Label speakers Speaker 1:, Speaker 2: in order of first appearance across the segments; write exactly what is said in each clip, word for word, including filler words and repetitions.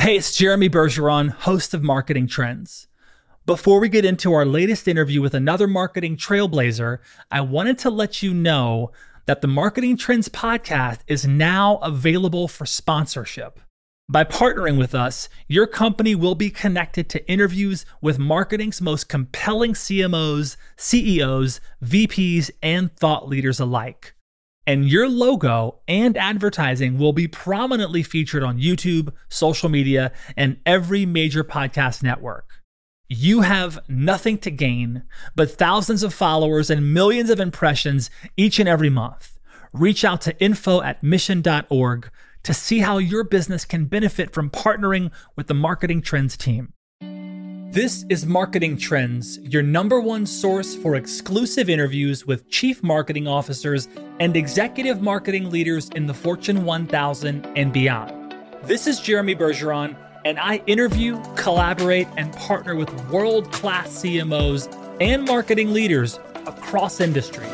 Speaker 1: Hey, it's Jeremy Bergeron, host of Marketing Trends. Before we get into our latest interview with another marketing trailblazer, I wanted to let you know that the Marketing Trends podcast is now available for sponsorship. By partnering with us, your company will be connected to interviews with marketing's most compelling C M Os, C E Os, V Ps, and thought leaders alike. And your logo and advertising will be prominently featured on YouTube, social media, and every major podcast network. You have nothing to gain but thousands of followers and millions of impressions each and every month. Reach out to info at mission dot org to see how your business can benefit from partnering with the Marketing Trends team. This is Marketing Trends, your number one source for exclusive interviews with chief marketing officers and executive marketing leaders in the Fortune one thousand and beyond. This is Jeremy Bergeron, and I interview, collaborate, and partner with world-class C M Os and marketing leaders across industries.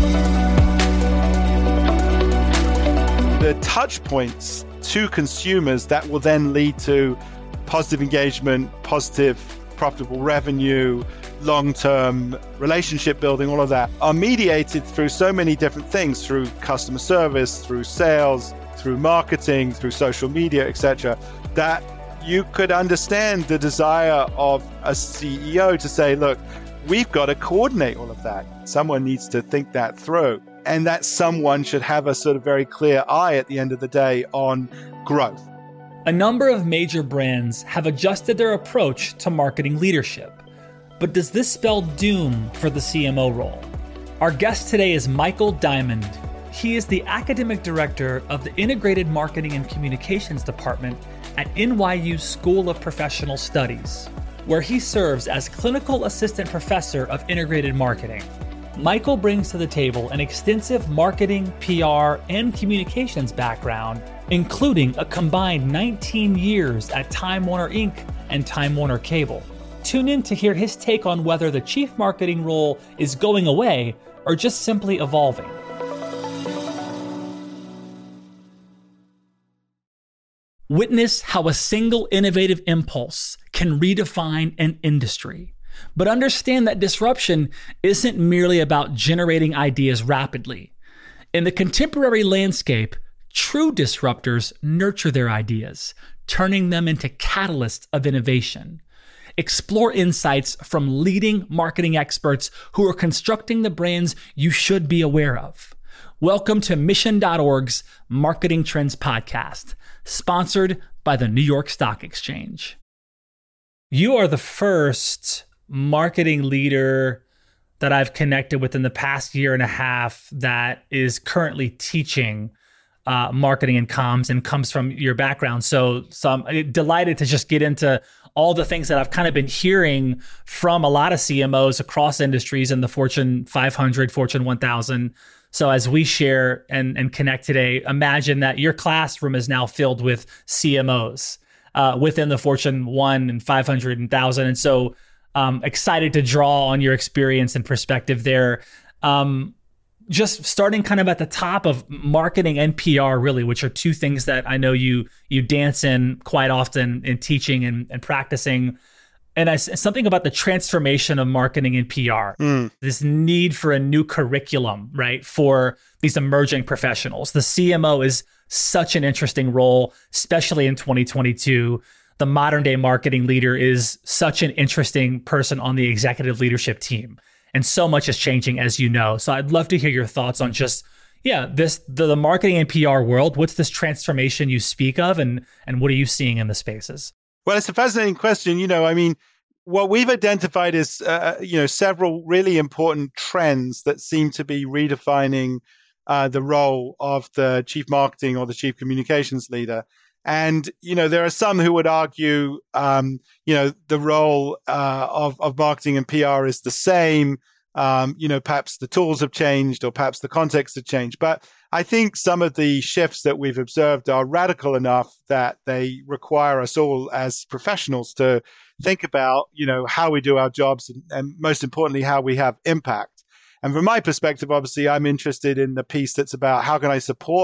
Speaker 2: The touch points to consumers that will then lead to positive engagement, positive profitable revenue, long-term relationship building, all of that are mediated through so many different things, through customer service, through sales, through marketing, through social media, et cetera, that you could understand the desire of a C E O to say, look, we've got to coordinate all of that. Someone needs to think that through. And that someone should have a sort of very clear eye at the end of the day on growth.
Speaker 1: A number of major brands have adjusted their approach to marketing leadership. But does this spell doom for the C M O role? Our guest today is Michael Diamond. He is the academic director of the Integrated Marketing and Communications Department at N Y U School of Professional Studies, where he serves as clinical assistant professor of integrated marketing. Michael brings to the table an extensive marketing, P R, and communications background, including a combined nineteen years at Time Warner Incorporated and Time Warner Cable. Tune in to hear his take on whether the chief marketing role is going away or just simply evolving. Witness how a single innovative impulse can redefine an industry. But understand that disruption isn't merely about generating ideas rapidly. In the contemporary landscape, true disruptors nurture their ideas, turning them into catalysts of innovation. Explore insights from leading marketing experts who are constructing the brands you should be aware of. Welcome to mission dot org's Marketing Trends Podcast, sponsored by the New York Stock Exchange. You are the first marketing leader that I've connected with in the past year and a half that is currently teaching uh, marketing and comms and comes from your background. So, so I'm delighted to just get into all the things that I've kind of been hearing from a lot of C M Os across industries in the Fortune five hundred, Fortune one thousand. So as we share and, and connect today, imagine that your classroom is now filled with C M Os uh, within the Fortune one and five hundred and one thousand. And so Um, excited to draw on your experience and perspective there. Um, just starting kind of at the top of marketing and P R, really, which are two things that I know you you dance in quite often in teaching and, and practicing. And I, something about the transformation of marketing and P R, mm. this need for a new curriculum, right, for these emerging professionals. The C M O is such an interesting role, especially in twenty twenty-two. The modern day marketing leader is such an interesting person on the executive leadership team. And so much is changing, as you know. So I'd love to hear your thoughts on just, yeah, this the, the marketing and P R world. What's this transformation you speak of, and and what are you seeing in the spaces?
Speaker 2: Well, it's a fascinating question. You know, I mean, what we've identified is, uh, you know, several really important trends that seem to be redefining uh, the role of the chief marketing or the chief communications leader. And, you know, there are some who would argue, um, you know, the role uh, of, of marketing and P R is the same. Um, you know, perhaps the tools have changed or perhaps the context have changed. But I think some of the shifts that we've observed are radical enough that they require us all as professionals to think about, you know, how we do our jobs and, and most importantly, how we have impact. And from my perspective, obviously, I'm interested in the piece that's about how can I support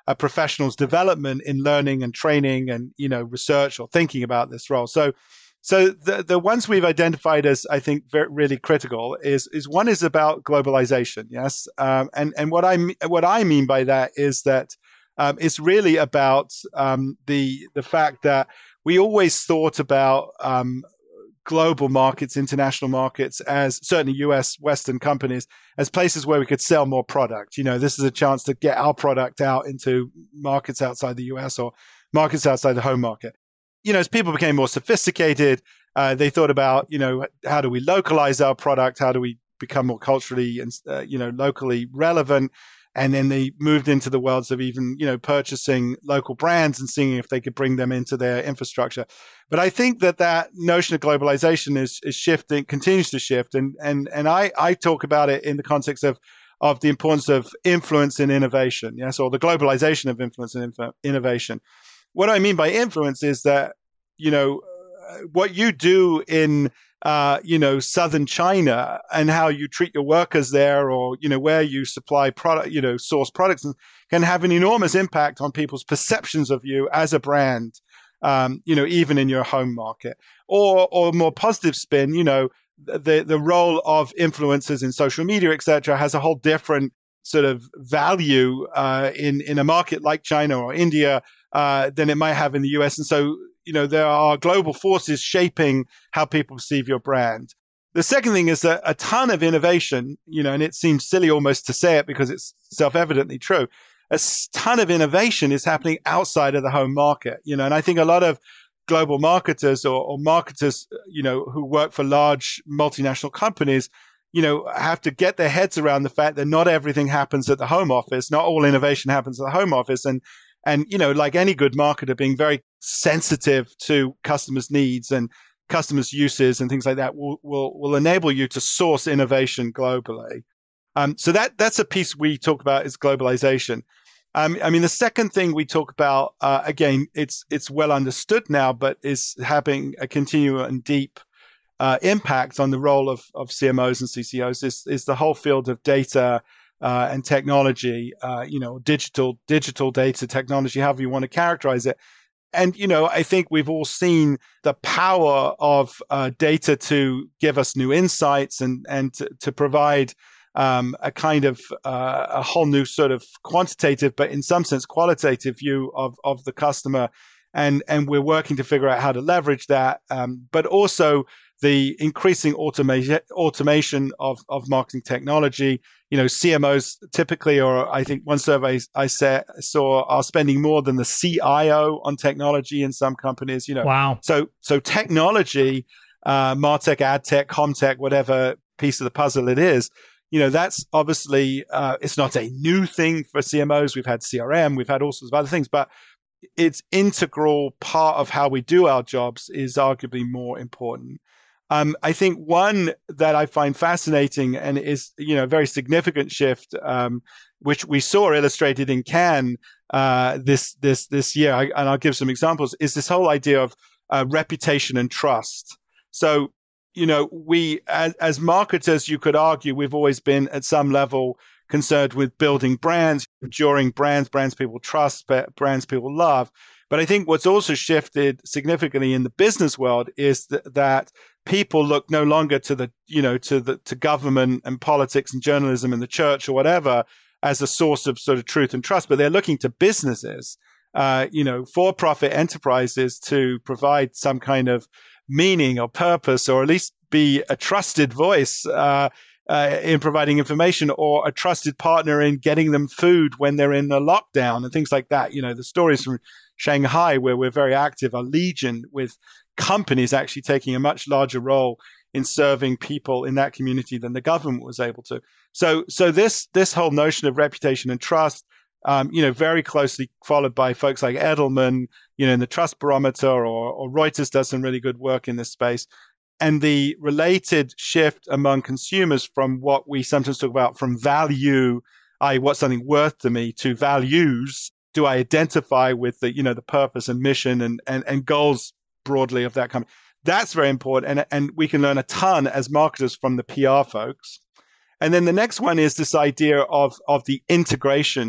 Speaker 2: a professional's development in learning and training and, you know, research or thinking about this role. So, so the the ones we've identified as, I think, very, really critical is is one is about globalization. Yes, um, and and what I what I mean by that is that um, it's really about um, the the fact that we always thought about um, global markets, international markets, as certainly U S Western companies, as places where we could sell more product. You know, this is a chance to get our product out into markets outside the U S or markets outside the home market. You know, as people became more sophisticated, uh, they thought about, you know, how do we localize our product? How do we become more culturally and, uh, you know, locally relevant? And then they moved into the worlds of even, you know, purchasing local brands and seeing if they could bring them into their infrastructure. But I think that that notion of globalization is is shifting, continues to shift. And and and I, I talk about it in the context of of the importance of influence in innovation, yes, or the globalization of influence and info, innovation. What I mean by influence is that, you know, what you do in Uh, you know, southern China and how you treat your workers there, or, you know, where you supply product, you know, source products, can have an enormous impact on people's perceptions of you as a brand, um, you know, even in your home market. Or, or more positive spin, you know, the, the role of influencers in social media, et cetera, has a whole different sort of value uh, in, in a market like China or India uh, than it might have in the U S. And so, you know, there are global forces shaping how people perceive your brand. The second thing is that a ton of innovation, you know, and it seems silly almost to say it because it's self-evidently true, a ton of innovation is happening outside of the home market, you know, and I think a lot of global marketers or, or marketers, you know, who work for large multinational companies, you know, have to get their heads around the fact that not everything happens at the home office. Not all innovation happens at the home office. And, and, you know, like any good marketer, being very sensitive to customers' needs and customers' uses and things like that will, will, will enable you to source innovation globally. Um, so that, that's a piece we talk about is globalization. Um, I mean, the second thing we talk about, uh, again, it's, it's well understood now, but is having a continual and deep Uh, impact on the role of, of C M Os and C C Os is, is the whole field of data uh, and technology, uh, you know, digital digital data technology, however you want to characterize it. And, you know, I think we've all seen the power of uh, data to give us new insights and, and to, to provide um, a kind of uh, a whole new sort of quantitative, but in some sense qualitative view of, of the customer. And, and we're working to figure out how to leverage that, um, but also the increasing automation automation of, of marketing technology. You know, C M Os typically, or I think one survey I saw, saw are spending more than the C I O on technology in some companies. You know,
Speaker 1: wow.
Speaker 2: So so technology, uh, MarTech, AdTech, ComTech, whatever piece of the puzzle it is, you know, that's obviously uh, it's not a new thing for C M Os. We've had C R M, we've had all sorts of other things, but it's integral part of how we do our jobs is arguably more important. Um, I think one that I find fascinating and is, you know, a very significant shift, um, which we saw illustrated in Cannes uh, this this this year, I, and I'll give some examples, is this whole idea of uh, reputation and trust. So, you know, we as, as marketers, you could argue we've always been at some level concerned with building brands, enduring brands, brands people trust, brands people love. But I think what's also shifted significantly in the business world is th- that people look no longer to the, you know, to the to government and politics and journalism and the church or whatever as a source of sort of truth and trust, but they're looking to businesses, uh, you know, for-profit enterprises to provide some kind of meaning or purpose, or at least be a trusted voice uh, uh, in providing information, or a trusted partner in getting them food when they're in a lockdown and things like that. You know, the stories from Shanghai, where we're very active, are legion, with companies actually taking a much larger role in serving people in that community than the government was able to. So, so this this whole notion of reputation and trust, um, you know, very closely followed by folks like Edelman, you know, in the Trust Barometer, or, or Reuters does some really good work in this space. And the related shift among consumers from what we sometimes talk about from value, that is, what's something worth to me, to values. Do I identify with the, you know, the purpose and mission and, and, and goals broadly of that company? That's very important. And, and we can learn a ton as marketers from the P R folks. And then the next one is this idea of, of the integration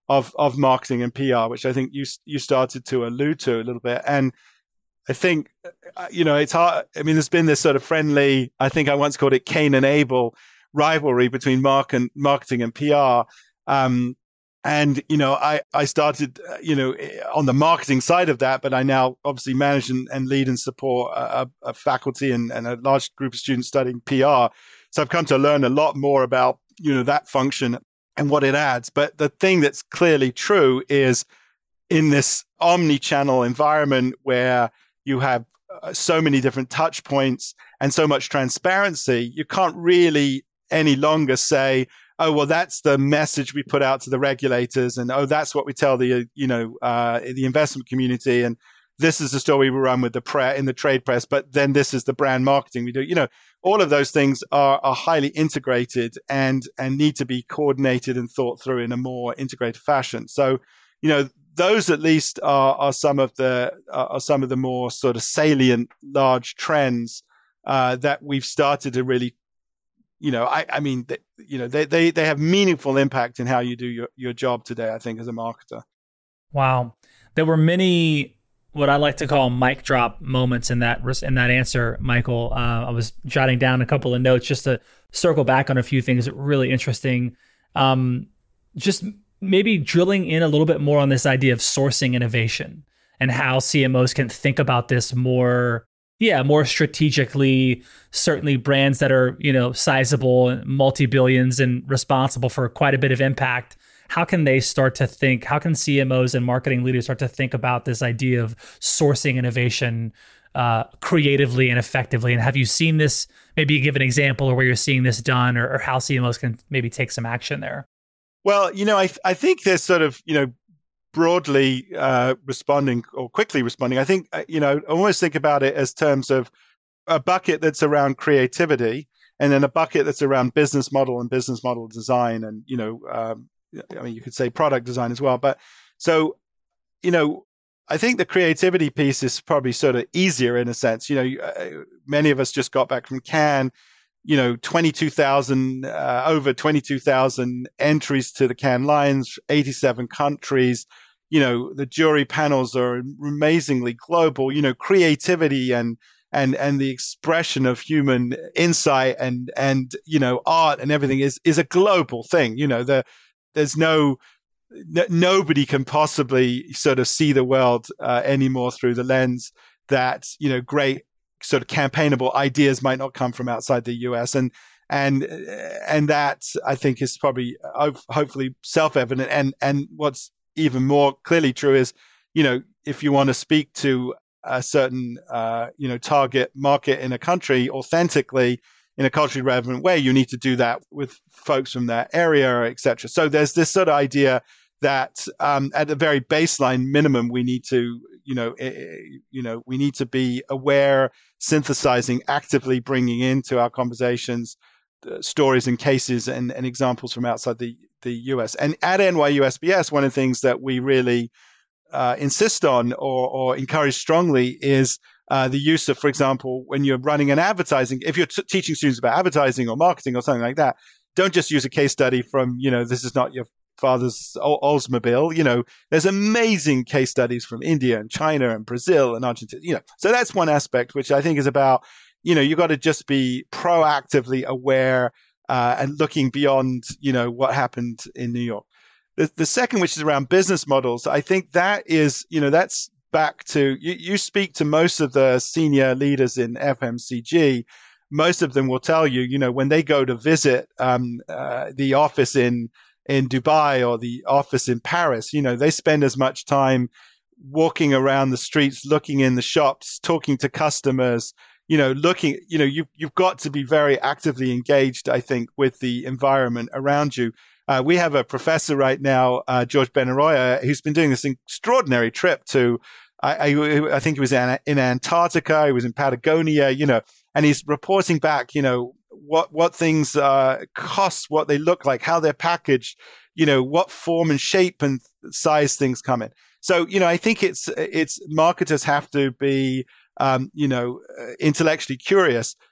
Speaker 2: of of marketing and P R, which I think you you started to allude to a little bit. And I think, you know, it's hard. I mean, there's been this sort of friendly, I think I once called it Cain and Abel rivalry between mark and marketing and P R. Um, and, you know, I, I started, you know, on the marketing side of that, but I now obviously manage and, and lead and support a, a faculty and, and a large group of students studying P R. So I've come to learn a lot more about, you know, that function and what it adds. But the thing that's clearly true is in this omni-channel environment where you have uh, so many different touch points and so much transparency, you can't really any longer say, oh, well, that's the message we put out to the regulators, and oh, that's what we tell the, you know, uh, the investment community, and this is the story we run with the pre- in the trade press, but then this is the brand marketing we do. You know, all of those things are, are highly integrated and and need to be coordinated and thought through in a more integrated fashion. So, you know, those at least are, are some of the are some of the more sort of salient large trends uh, that we've started to really, you know, I, I mean, they, you know, they, they they have meaningful impact in how you do your, your job today, I think, as a marketer.
Speaker 1: Wow, there were many what I like to call mic drop moments in that in that answer, Michael. Uh, I was jotting down a couple of notes just to circle back on a few things that were really interesting. Um, just maybe drilling in a little bit more on this idea of sourcing innovation and how C M Os can think about this more, yeah, more strategically. Certainly brands that are, you know, sizable, multi-billions and responsible for quite a bit of impact. How can they start to think, how can C M Os and marketing leaders start to think about this idea of sourcing innovation uh, creatively and effectively? And have you seen this, maybe give an example of where you're seeing this done, or, or how C M Os can maybe take some action there?
Speaker 2: Well, you know, I I think there's sort of, you know, broadly uh, responding or quickly responding. I think, you know, I almost think about it as terms of a bucket that's around creativity, and then a bucket that's around business model and business model design, and, you know, um, I mean, you could say product design as well. But so, you know, I think the creativity piece is probably sort of easier in a sense. You know, uh, many of us just got back from Cannes. You know, twenty-two thousand, uh, over twenty-two thousand entries to the Cannes Lions, eighty-seven countries. You know, the jury panels are amazingly global. You know, creativity and and and the expression of human insight and and you know, art and everything is is a global thing. You know, the there's no n- nobody can possibly sort of see the world uh, anymore through the lens that, you know, great sort of campaignable ideas might not come from outside the U S, and and and that I think is probably hopefully self-evident. And and what's even more clearly true is, you know, if you want to speak to a certain uh, you know, target market in a country authentically in a culturally relevant way, you need to do that with folks from that area, et cetera. So there's this sort of idea that um, at the very baseline minimum, we need to, you know, uh, you know, we need to be aware, synthesizing, actively bringing into our conversations uh, stories and cases and, and examples from outside the, the U S. And at N Y U S B S, one of the things that we really uh, insist on or, or encourage strongly is uh, the use of, for example, when you're running an advertising, if you're t- teaching students about advertising or marketing or something like that, don't just use a case study from, you know, this is not your father's Oldsmobile. You know, there's amazing case studies from India and China and Brazil and Argentina, you know. So that's one aspect, which I think is about, you know, you got to just be proactively aware uh, and looking beyond, you know, what happened in New York. The, the second, which is around business models, I think that is, you know, that's back to, you, you speak to most of the senior leaders in F M C G. Most of them will tell you, you know, when they go to visit um, uh, the office in in Dubai or the office in Paris, you know, they spend as much time walking around the streets, looking in the shops, talking to customers, you know, looking, you know, you, you've got to be very actively engaged, I think, with the environment around you. Uh, we have a professor right now, uh, George Benaroya, who's been doing this extraordinary trip to, I, I, I think he was in, in Antarctica, he was in Patagonia, you know, and he's reporting back, you know, what what things uh, cost, what they look like, how they're packaged, you know, what form and shape and size things come in. So, you know, I think it's it's marketers have to be, um, you know, intellectually curious.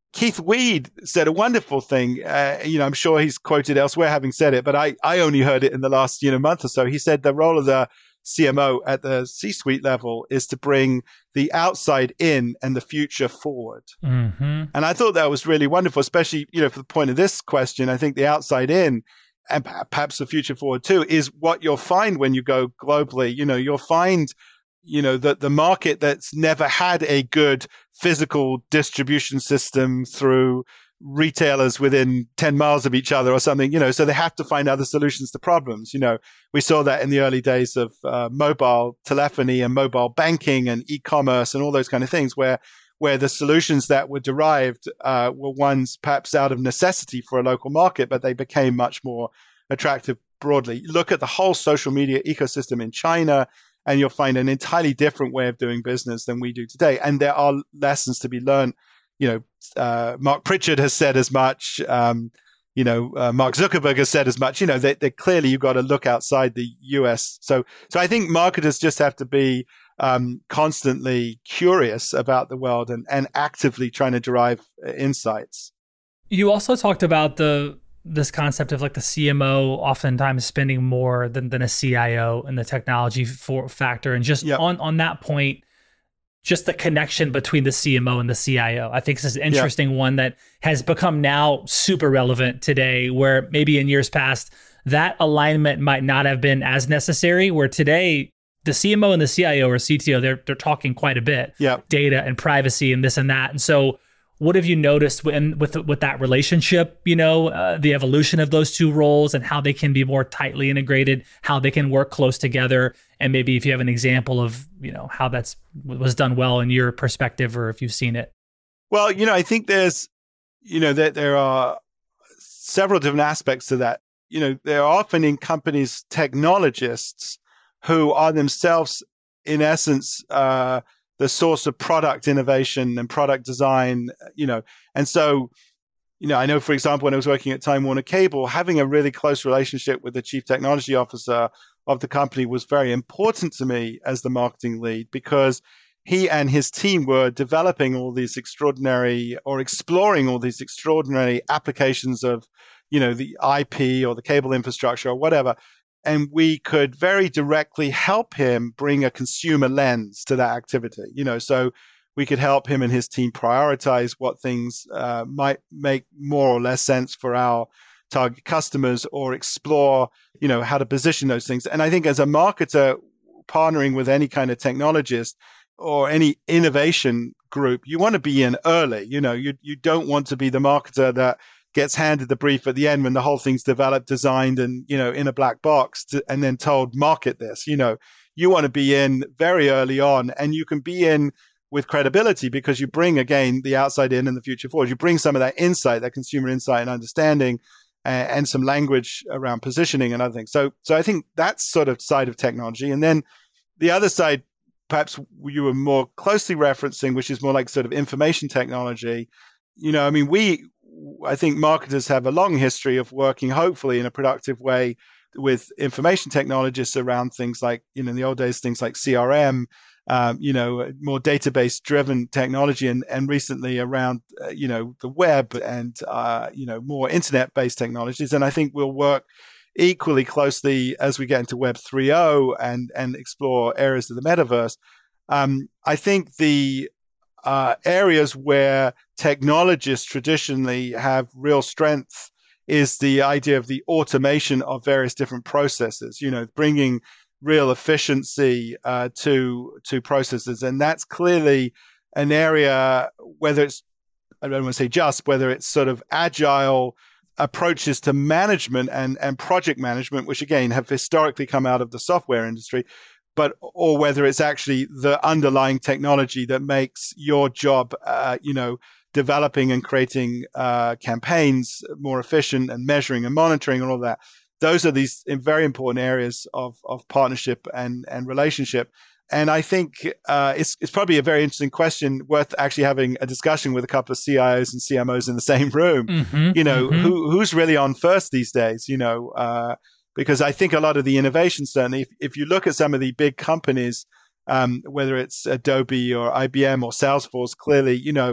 Speaker 2: Keith Weed said a wonderful thing. Uh, you know, I'm sure he's quoted elsewhere having said it, but I, I only heard it in the last you know month or so. He said the role of the C M O at the C-suite level is to bring the outside in and the future forward.
Speaker 1: Mm-hmm.
Speaker 2: And I thought that was really wonderful, especially you know for the point of this question. I think the outside in and perhaps the future forward too is what you'll find when you go globally. You know, you'll find you know, the, the market that's never had a good physical distribution system through retailers within ten miles of each other or something, you know, so they have to find other solutions to problems. You know, we saw that in the early days of uh, mobile telephony and mobile banking and e-commerce and all those kind of things where where the solutions that were derived uh, were ones perhaps out of necessity for a local market, but they became much more attractive broadly. Look at the whole social media ecosystem in China, and you'll find an entirely different way of doing business than we do today. And there are lessons to be learned. You know, uh, Mark Pritchard has said as much. Um, you know, uh, Mark Zuckerberg has said as much. You know, that clearly you've got to look outside the U S. So, so I think marketers just have to be um, constantly curious about the world and, and actively trying to derive insights.
Speaker 1: You also talked about the this concept of like the C M O oftentimes spending more than, than a C I O in the technology for factor. And just yep. on, on that point, just the connection between the C M O and the C I O. I think this is an interesting yep. one that has become now super relevant today, where maybe in years past, that alignment might not have been as necessary, where today the C M O and the C I O or C T O, they're, they're talking quite a bit,
Speaker 2: yep.
Speaker 1: data and privacy and this and that. And so what have you noticed when, with with that relationship, you know, uh, the evolution of those two roles and how they can be more tightly integrated, how they can work close together? And maybe if you have an example of, you know, how that's was done well in your perspective or if you've seen it.
Speaker 2: Well, you know, I think there's, you know, that there are several different aspects to that. You know, there are often in companies technologists who are themselves, in essence, uh, the source of product innovation and product design, you know. And so, you know, I know, for example, when I was working at Time Warner Cable, having a really close relationship with the chief technology officer of the company was very important to me as the marketing lead, because he and his team were developing all these extraordinary or exploring all these extraordinary applications of, you know, the I P or the cable infrastructure or whatever. And we could very directly help him bring a consumer lens to that activity. You know, so we could help him and his team prioritize what things uh, might make more or less sense for our target customers, or explore, you know, how to position those things. And I think as a marketer, partnering with any kind of technologist or any innovation group, you want to be in early. You know, you you don't want to be the marketer that gets handed the brief at the end when the whole thing's developed, designed, and, you know, in a black box to, and then told, market this. You know, you want to be in very early on, and you can be in with credibility because you bring, again, the outside in and the future forward. You bring some of that insight, that consumer insight and understanding, and, and some language around positioning and other things. So, so I think that's sort of side of technology. And then the other side, perhaps you were more closely referencing, which is more like sort of information technology. You know, I mean, we, I think marketers have a long history of working, hopefully in a productive way, with information technologists around things like, you know, in the old days, things like C R M, um, you know, more database-driven technology, and, and recently around, uh, you know, the web and, uh, you know, more internet-based technologies. And I think we'll work equally closely as we get into Web three point oh and, and explore areas of the metaverse. Um, I think the Uh, areas where technologists traditionally have real strength is the idea of the automation of various different processes, you know, bringing real efficiency uh, to to processes. And that's clearly an area, whether it's, I don't want to say just, whether it's sort of agile approaches to management and, and project management, which again have historically come out of the software industry, but or whether it's actually the underlying technology that makes your job, uh, you know, developing and creating uh, campaigns more efficient and measuring and monitoring and all that. Those are these very important areas of of partnership and and relationship. And I think uh, it's it's probably a very interesting question, worth actually having a discussion with a couple of C I Os and C M Os in the same room.
Speaker 1: Mm-hmm,
Speaker 2: you know,
Speaker 1: mm-hmm.
Speaker 2: who who's really on first these days? You know. Uh, Because I think a lot of the innovation, certainly, if, if you look at some of the big companies, um, whether it's Adobe or I B M or Salesforce, clearly, you know,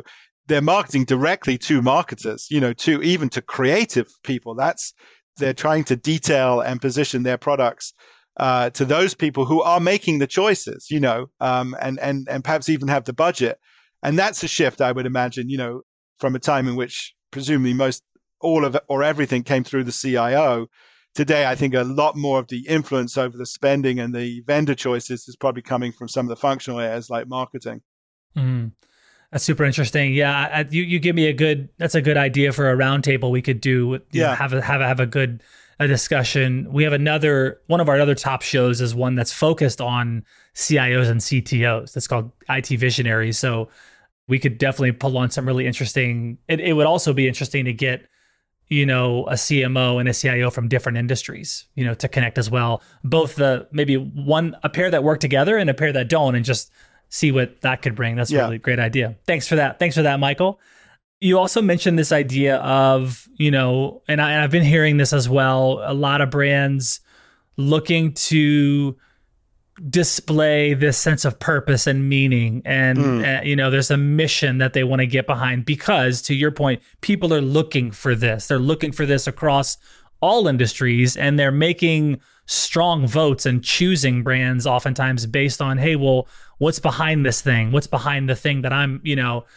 Speaker 2: they're marketing directly to marketers, you know, to even to creative people. That's they're trying to detail and position their products uh, to those people who are making the choices, you know, um, and and and perhaps even have the budget. And that's a shift, I would imagine, you know, from a time in which presumably most all of it or everything came through the C I O. Today, I think a lot more of the influence over the spending and the vendor choices is probably coming from some of the functional areas like marketing.
Speaker 1: Mm. That's super interesting. Yeah, I, you you give me a good. That's a good idea for a roundtable we could do. You
Speaker 2: yeah,
Speaker 1: know, have a have a, have a good a discussion. We have another one of our other top shows is one that's focused on C I Os and C T Os. That's called I T Visionaries. So we could definitely pull on some really interesting. It it would also be interesting to get, you know, a C M O and a C I O from different industries, you know, to connect as well. Both the maybe one a pair that work together and a pair that don't, and just see what that could bring. That's a
Speaker 2: yeah.
Speaker 1: really great idea. Thanks for that. Thanks for that, Michael. You also mentioned this idea of, you know, and, I, and I've been hearing this as well, a lot of brands looking to display this sense of purpose and meaning. And, mm. uh, you know, there's a mission that they want to get behind because, to your point, people are looking for this. They're looking for this across all industries, and they're making strong votes and choosing brands oftentimes based on, hey, well, what's behind this thing? What's behind the thing that I'm, you know?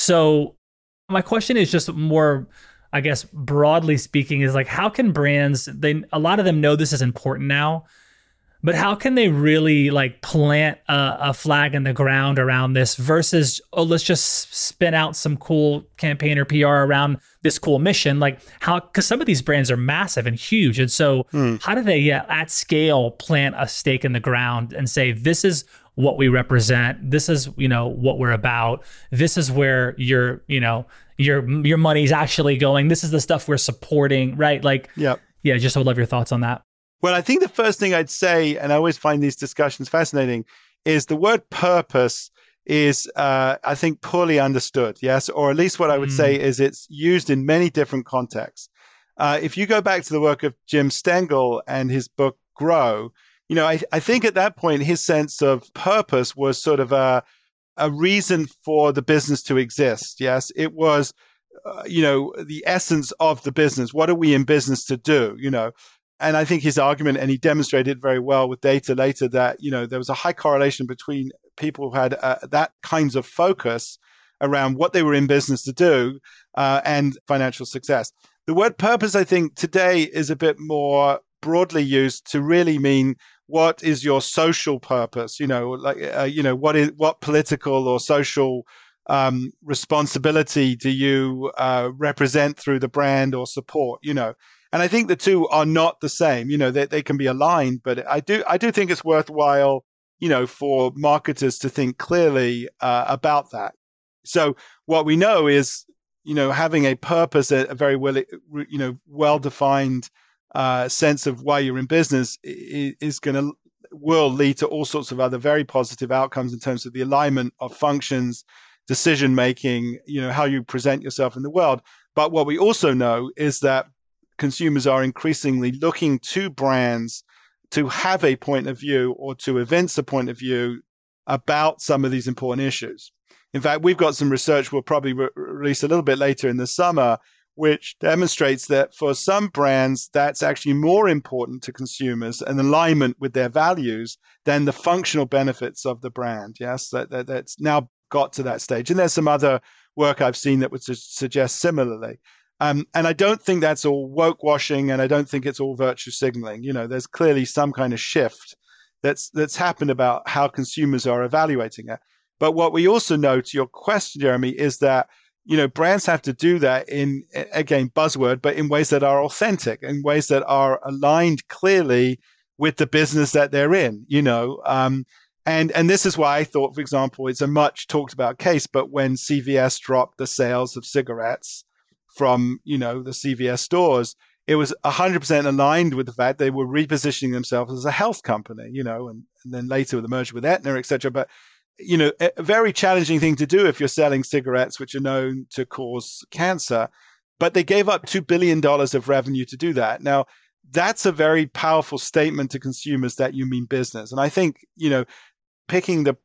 Speaker 1: So my question is just more, I guess, broadly speaking, is like, how can brands, they, a lot of them know this is important now, but how can they really like plant a, a flag in the ground around this versus, oh, let's just spin out some cool campaign or P R around this cool mission? Like how, because some of these brands are massive and huge. And so mm. how do they, yeah, at scale, plant a stake in the ground and say, this is what we represent. This is, you know, what we're about. This is where your, you know, your, your money's actually going. This is the stuff we're supporting, right? Like,
Speaker 2: yeah,
Speaker 1: yeah, just would love your thoughts on that.
Speaker 2: Well, I think the first thing I'd say, and I always find these discussions fascinating, is the word purpose is, uh, I think, poorly understood. Yes. Or at least what I would mm. say is it's used in many different contexts. Uh, if you go back to the work of Jim Stengel and his book, Grow, you know, I, I think at that point, his sense of purpose was sort of a, a reason for the business to exist. Yes. It was, uh, you know, the essence of the business. What are we in business to do? You know, and I think his argument, and he demonstrated very well with data later, that, you know, there was a high correlation between people who had uh, that kinds of focus around what they were in business to do uh, and financial success. The word purpose, I think, today is a bit more broadly used to really mean what is your social purpose? You know, like uh, you know, what is what political or social um, responsibility do you uh, represent through the brand or support? You know. And I think the two are not the same. You know, they they can be aligned, but I do I do think it's worthwhile, you know, for marketers to think clearly uh, about that. So what we know is, you know, having a purpose, a, a very well, you know, well-defined uh, sense of why you're in business is, is going to will lead to all sorts of other very positive outcomes in terms of the alignment of functions, decision making, you know, how you present yourself in the world. But what we also know is that consumers are increasingly looking to brands to have a point of view or to evince a point of view about some of these important issues. In fact, we've got some research we'll probably re- release a little bit later in the summer, which demonstrates that for some brands, that's actually more important to consumers, an alignment with their values, than the functional benefits of the brand. Yes, that, that that's now got to that stage. And there's some other work I've seen that would su- suggest similarly. Um, and I don't think that's all woke washing, and I don't think it's all virtue signaling. You know, there's clearly some kind of shift that's that's happened about how consumers are evaluating it. But what we also know, to your question, Jeremy, is that, you know, brands have to do that in, again, buzzword, but in ways that are authentic, in ways that are aligned clearly with the business that they're in, you know. Um, and and this is why I thought, for example, it's a much talked about case, but when C V S dropped the sales of cigarettes from, you know, the C V S stores, it was one hundred percent aligned with the fact they were repositioning themselves as a health company, you know, and, and then later with the merger with Aetna, et cetera. But, you know, a very challenging thing to do if you're selling cigarettes, which are known to cause cancer. But they gave up two billion dollars of revenue to do that. Now, that's a very powerful statement to consumers that you mean business. And I think, you know, picking the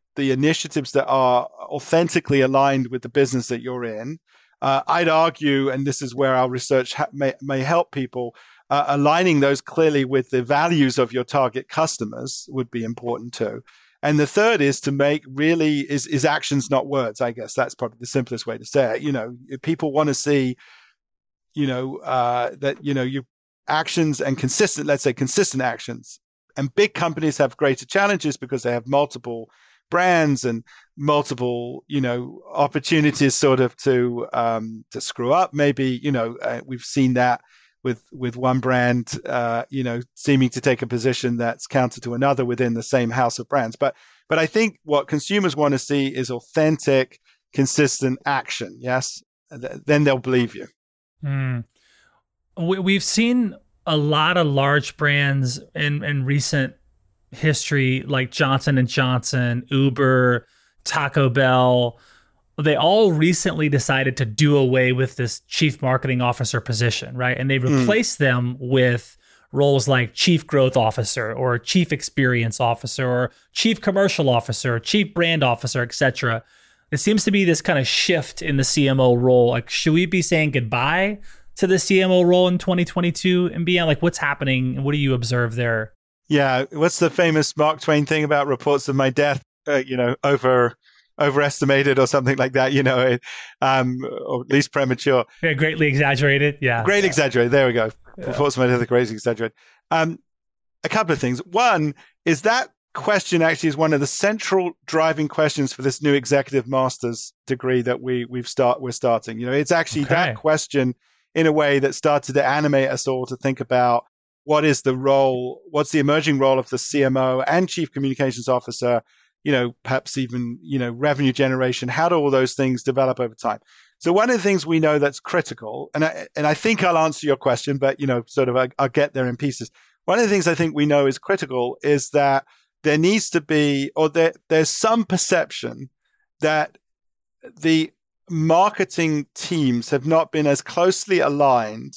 Speaker 2: the initiatives that are authentically aligned with the business that you're in. Uh, I'd argue, and this is where our research ha- may, may help people, uh, aligning those clearly with the values of your target customers would be important too. And the third is to make really is is actions, not words. I guess that's probably the simplest way to say it. You know, if people want to see, you know, uh, that you know you actions and consistent, let's say consistent actions. And big companies have greater challenges because they have multiple brands and multiple, you know, opportunities sort of to um, to screw up. Maybe, you know, uh, we've seen that with with one brand, uh, you know, seeming to take a position that's counter to another within the same house of brands. But but I think what consumers want to see is authentic, consistent action. Yes, then they'll believe you.
Speaker 1: Mm. We, we've seen a lot of large brands in, in recent history, like Johnson and Johnson, Uber, Taco Bell. They all recently decided to do away with this chief marketing officer position, right? And they replaced mm. them with roles like chief growth officer or chief experience officer or chief commercial officer, chief brand officer, et cetera. It seems to be this kind of shift in the C M O role. Like, should we be saying goodbye to the C M O role in twenty twenty-two and beyond? Like, what's happening and what do you observe there?
Speaker 2: Yeah, what's the famous Mark Twain thing about reports of my death? Uh, you know, over overestimated or something like that. You know, um, or at least premature.
Speaker 1: Yeah, greatly exaggerated. Yeah,
Speaker 2: great
Speaker 1: yeah.
Speaker 2: exaggerated. There we go.
Speaker 1: Yeah.
Speaker 2: Reports of my death are greatly exaggerated. Um, a couple of things. One is that question actually is one of the central driving questions for this new executive master's degree that we we've start we're starting. You know, it's actually okay. that question in a way that started to animate us all to think about what is the role, what's the emerging role of the C M O and chief communications officer, you know, perhaps even, you know, revenue generation. How do all those things develop over time? So one of the things we know that's critical, and I, and I think I'll answer your question, but, you know, sort of I, I'll get there in pieces. One of the things I think we know is critical is that there needs to be, or there, there's some perception that the marketing teams have not been as closely aligned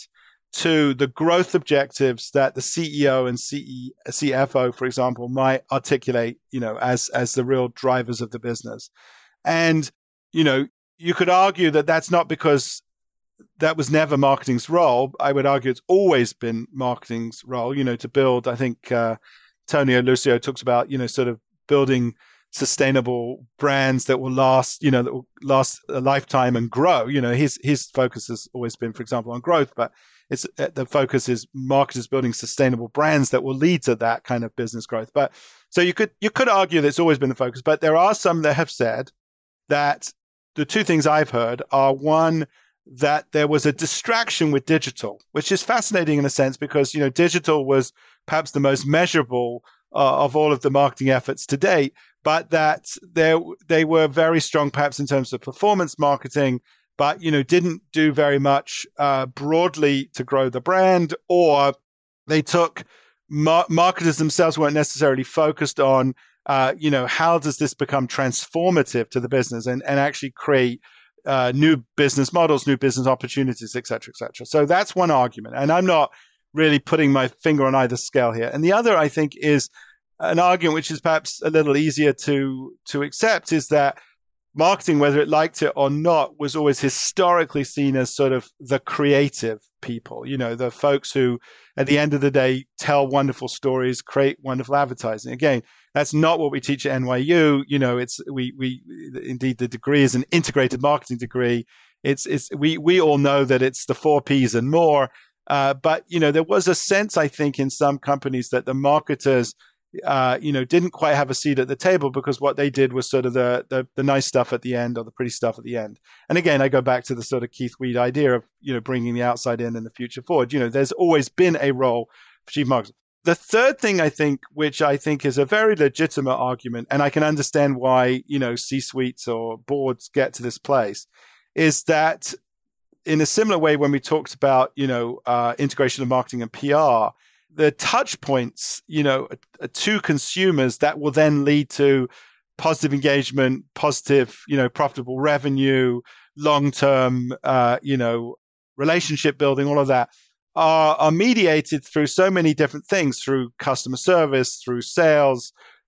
Speaker 2: to the growth objectives that the C E O and C F O, for example, might articulate, you know, as as the real drivers of the business. And, you know, you could argue that that's not because that was never marketing's role. I would argue it's always been marketing's role, you know, to build. I think uh, Tonio Lucio talks about, you know, sort of building sustainable brands that will last, you know, that will last a lifetime and grow. You know, his his focus has always been, for example, on growth, but it's the focus is marketers building sustainable brands that will lead to that kind of business growth. But so you could you could argue that it's always been the focus, but there are some that have said that the two things I've heard are, one, that there was a distraction with digital, which is fascinating in a sense because, you know, digital was perhaps the most measurable uh, of all of the marketing efforts to date, but that they they were very strong perhaps in terms of performance marketing, but, you know, didn't do very much uh, broadly to grow the brand, or they took mar- marketers themselves weren't necessarily focused on, uh, you know, how does this become transformative to the business and, and actually create uh, new business models, new business opportunities, et cetera, et cetera. So that's one argument. And I'm not really putting my finger on either scale here. And the other, I think, is an argument which is perhaps a little easier to to accept, is that marketing, whether it liked it or not, was always historically seen as sort of the creative people, you know, the folks who, at the end of the day, tell wonderful stories, create wonderful advertising. Again, that's not what we teach at N Y U. You know, it's we we indeed the degree is an integrated marketing degree. It's it's we we all know that it's the four P's and more. Uh, but you know, there was a sense, I think, in some companies that the marketers, Uh, you know, didn't quite have a seat at the table because what they did was sort of the, the the nice stuff at the end or the pretty stuff at the end. And again, I go back to the sort of Keith Weed idea of, you know, bringing the outside in and the future forward. You know, there's always been a role for chief marketers. The third thing I think, which I think is a very legitimate argument, and I can understand why, you know, C-suites or boards get to this place, is that in a similar way when we talked about, you know, uh, integration of marketing and P R, the touch points, you know, to consumers that will then lead to positive engagement, positive, you know, profitable revenue, long-term, uh, you know, relationship building, all of that are, are mediated through so many different things, through customer service, through sales,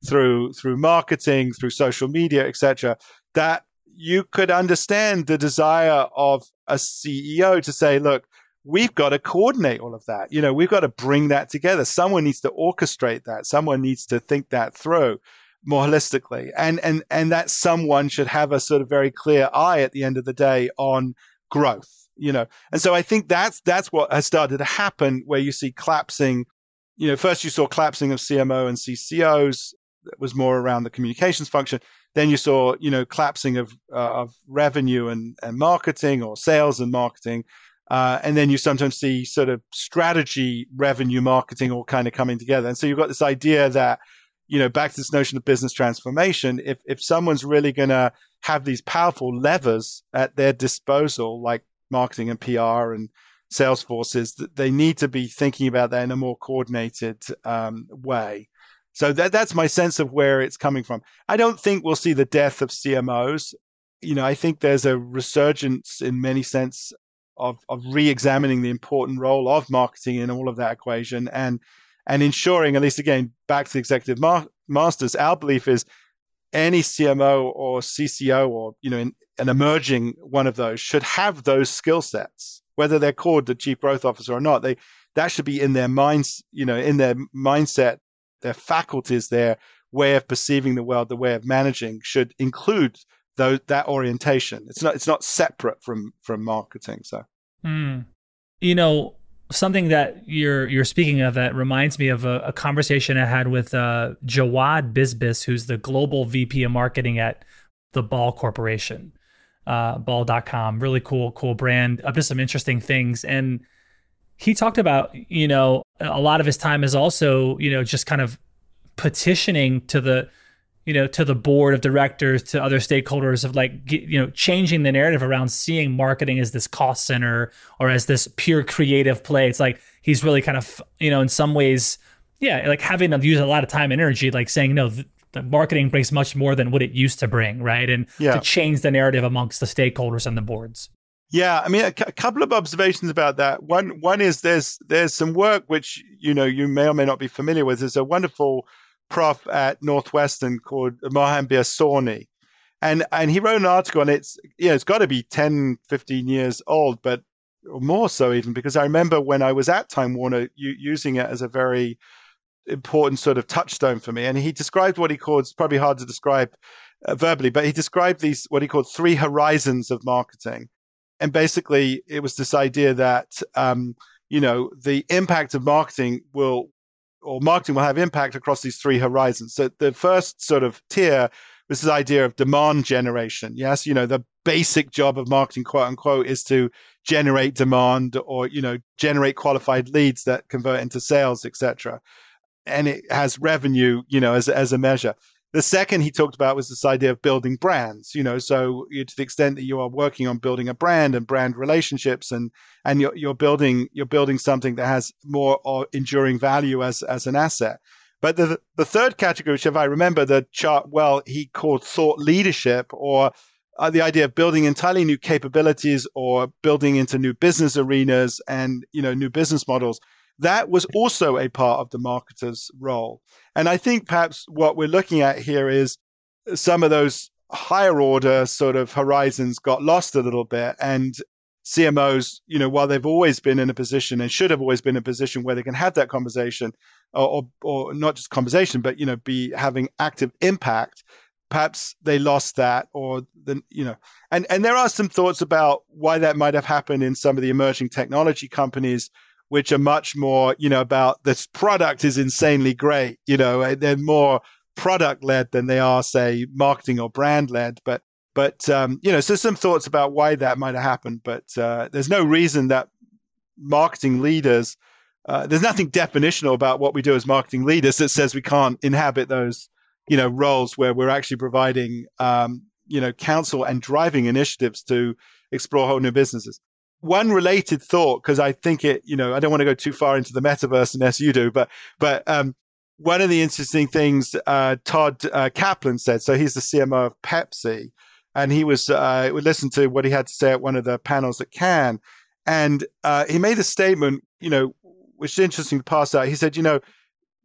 Speaker 2: through through marketing, through social media, et cetera, that you could understand the desire of a C E O to say, look, we've got to coordinate all of that. You know, we've got to bring that together. Someone needs to orchestrate that. Someone needs to think that through more holistically. And and and that someone should have a sort of very clear eye at the end of the day on growth, you know. And so I think that's that's what has started to happen, where you see collapsing. You know, first you saw collapsing of C M O and C C Os. That was more around the communications function. Then you saw, you know, collapsing of uh, of revenue and, and marketing, or sales and marketing. Uh, and then you sometimes see sort of strategy, revenue, marketing all kind of coming together. And so you've got this idea that, you know, back to this notion of business transformation, if if someone's really going to have these powerful levers at their disposal, like marketing and P R and sales forces, they need to be thinking about that in a more coordinated um, way. So that that's my sense of where it's coming from. I don't think we'll see the death of C M Os. You know, I think there's a resurgence in many sense of of re-examining the important role of marketing in all of that equation, and and ensuring, at least again, back to the executive ma- masters, our belief is any C M O or C C O, or, you know, in, an emerging one of those, should have those skill sets, whether they're called the chief growth officer or not. They that should be in their minds, you know, in their mindset. Their faculties, their way of perceiving the world, the way of managing should include those, that orientation. It's not it's not separate from from marketing. So,
Speaker 1: mm. you know, something that you're you're speaking of that reminds me of a, a conversation I had with uh, Jawad Bizbis, who's the global V P of marketing at the Ball Corporation, uh, Ball dot com. Really cool, cool brand. Up to some interesting things. And he talked about, you know, a lot of his time is also, you know, just kind of petitioning to the, you know, to the board of directors, to other stakeholders of like, you know, changing the narrative around seeing marketing as this cost center or as this pure creative play. It's like he's really kind of, you know, in some ways, yeah, like having to use a lot of time and energy, like saying, no, the, the marketing brings much more than what it used to bring, right? And yeah. to change the narrative amongst the stakeholders and the boards.
Speaker 2: Yeah, I mean, a, c- a couple of observations about that. One, one is there's there's some work which, you know, you may or may not be familiar with. There's a wonderful prof at Northwestern called Mohanbir Sawhney, and and he wrote an article, and it's you know it's got to be ten, fifteen years old, but or more so even, because I remember when I was at Time Warner u- using it as a very important sort of touchstone for me. And he described what he called, it's probably hard to describe uh, verbally, but he described these what he called three horizons of marketing. And basically, it was this idea that, um, you know, the impact of marketing will, or marketing will have impact across these three horizons. So the first sort of tier was this idea of demand generation. Yes, you know, the basic job of marketing, quote unquote, is to generate demand, or, you know, generate qualified leads that convert into sales, et cetera. And it has revenue, you know, as as a measure. The second he talked about was this idea of building brands, you know, so you, to the extent that you are working on building a brand and brand relationships, and and you're, you're building you're building something that has more or enduring value as as an asset. But the the third category, which if I remember the chart well, he called thought leadership, or uh, the idea of building entirely new capabilities or building into new business arenas and, you know, new business models. That was also a part of the marketer's role. And I think perhaps what we're looking at here is some of those higher order sort of horizons got lost a little bit. And C M Os, you know, while they've always been in a position and should have always been in a position where they can have that conversation, or, or, or not just conversation, but, you know, be having active impact, perhaps they lost that, or the, you know, and, and there are some thoughts about why that might have happened in some of the emerging technology companies, which are much more, you know, about this product is insanely great. You know, they're more product led than they are, say, marketing or brand led. But, but um, you know, so some thoughts about why that might have happened. But uh, there's no reason that marketing leaders, uh, there's nothing definitional about what we do as marketing leaders that says we can't inhabit those, you know, roles where we're actually providing, um, you know, counsel and driving initiatives to explore whole new businesses. One related thought, because I think it, you know, I don't want to go too far into the metaverse unless you do, but but um, one of the interesting things uh, Todd uh, Kaplan said, so he's the C M O of Pepsi, and he was, uh, we listened to what he had to say at one of the panels at Cannes, and uh, he made a statement, you know, which is interesting to pass out. He said, you know,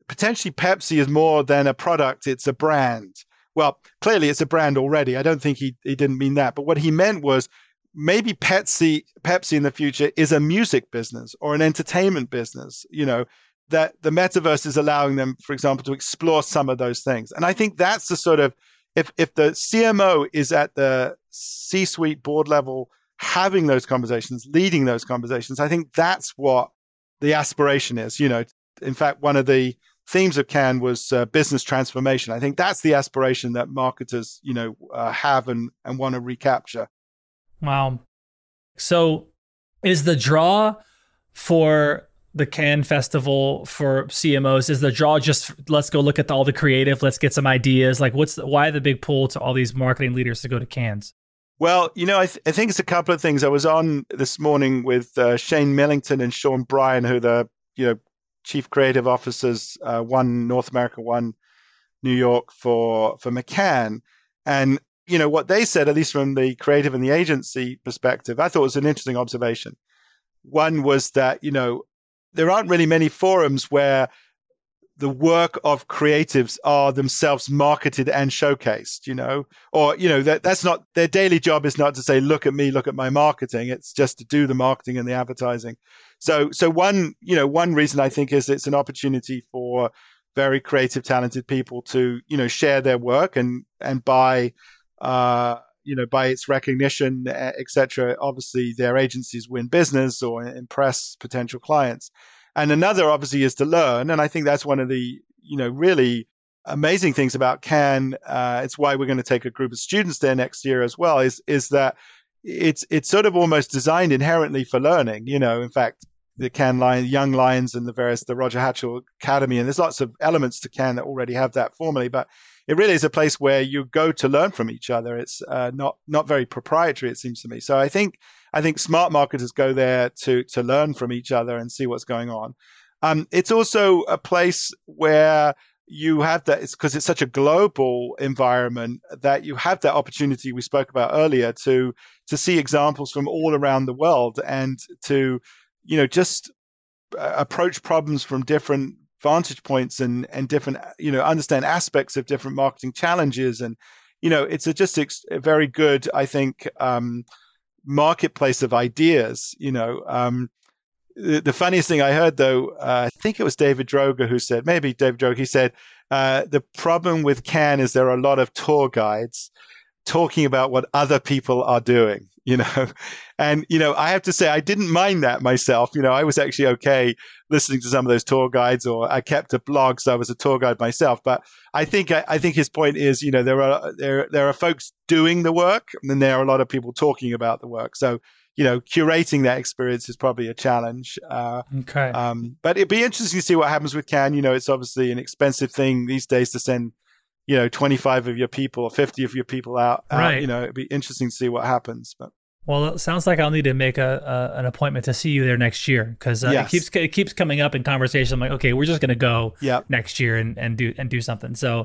Speaker 2: potentially Pepsi is more than a product, it's a brand. Well, clearly it's a brand already. I don't think he, he didn't mean that. But what he meant was maybe Pepsi, Pepsi in the future is a music business or an entertainment business, you know, that the metaverse is allowing them, for example, to explore some of those things. And I think that's the sort of, if, if the C M O is at the C-suite board level having those conversations, leading those conversations, I think that's what the aspiration is. You know, in fact, one of the themes of Cannes was uh, business transformation. I think that's the aspiration that marketers, you know, uh, have and, and want to recapture.
Speaker 1: Wow. So is the draw for the Cannes Festival for C M Os, is the draw just let's go look at all the creative, let's get some ideas? Like what's the, why the big pull to all these marketing leaders to go to Cannes?
Speaker 2: Well, you know, I, th- I think it's a couple of things. I was on this morning with uh, Shane Millington and Sean Bryan, who are the, you know, chief creative officers, uh, one North America, one New York for, for McCann. And, you know, what they said, at least from the creative and the agency perspective, I thought was an interesting observation. One was that, you know, there aren't really many forums where the work of creatives are themselves marketed and showcased, you know, or, you know, that that's not their daily job is not to say, look at me, look at my marketing. It's just to do the marketing and the advertising. So, so one, you know, one reason I think is it's an opportunity for very creative, talented people to, you know, share their work and, and by, uh, you know, by its recognition, et cetera, obviously their agencies win business or impress potential clients. And another obviously is to learn. And I think that's one of the, you know, really amazing things about Cannes. Uh, it's why we're going to take a group of students there next year as well, is, is that it's, it's sort of almost designed inherently for learning. You know, in fact, the Cannes Lion, Young Lions and the various, the Roger Hatchell Academy, and there's lots of elements to Cannes that already have that formally, but it really is a place where you go to learn from each other. It's uh, not, not very proprietary, it seems to me. So I think, I think smart marketers go there to to learn from each other and see what's going on. Um, it's also a place where you have that, it's because it's such a global environment that you have that opportunity we spoke about earlier to to see examples from all around the world and to, you know, just approach problems from different vantage points and and different, you know, understand aspects of different marketing challenges. And, you know, it's a, just a, a very good, I think, um, marketplace of ideas. You know, um, the, the funniest thing I heard, though, uh, I think it was David Droga who said, maybe David Droga, he said, uh, the problem with Cannes is there are a lot of tour guides talking about what other people are doing, you know. And, you know, I have to say, I didn't mind that myself. You know, I was actually okay listening to some of those tour guides, or I kept a blog, so I was a tour guide myself. But I think I, I think his point is, you know, there are there there are folks doing the work, and then there are a lot of people talking about the work. So, you know, curating that experience is probably a challenge. Uh,
Speaker 1: okay.
Speaker 2: Um, but it'd be interesting to see what happens with Cannes. You know, it's obviously an expensive thing these days to send, you know, twenty-five of your people or fifty of your people out.
Speaker 1: Right.
Speaker 2: out you know, it'd be interesting to see what happens. But
Speaker 1: well, it sounds like I'll need to make a, a an appointment to see you there next year, because uh,
Speaker 2: yes.
Speaker 1: it keeps it keeps coming up in conversation. I'm like, okay, we're just gonna go
Speaker 2: yep.
Speaker 1: next year and, and do and do something. So,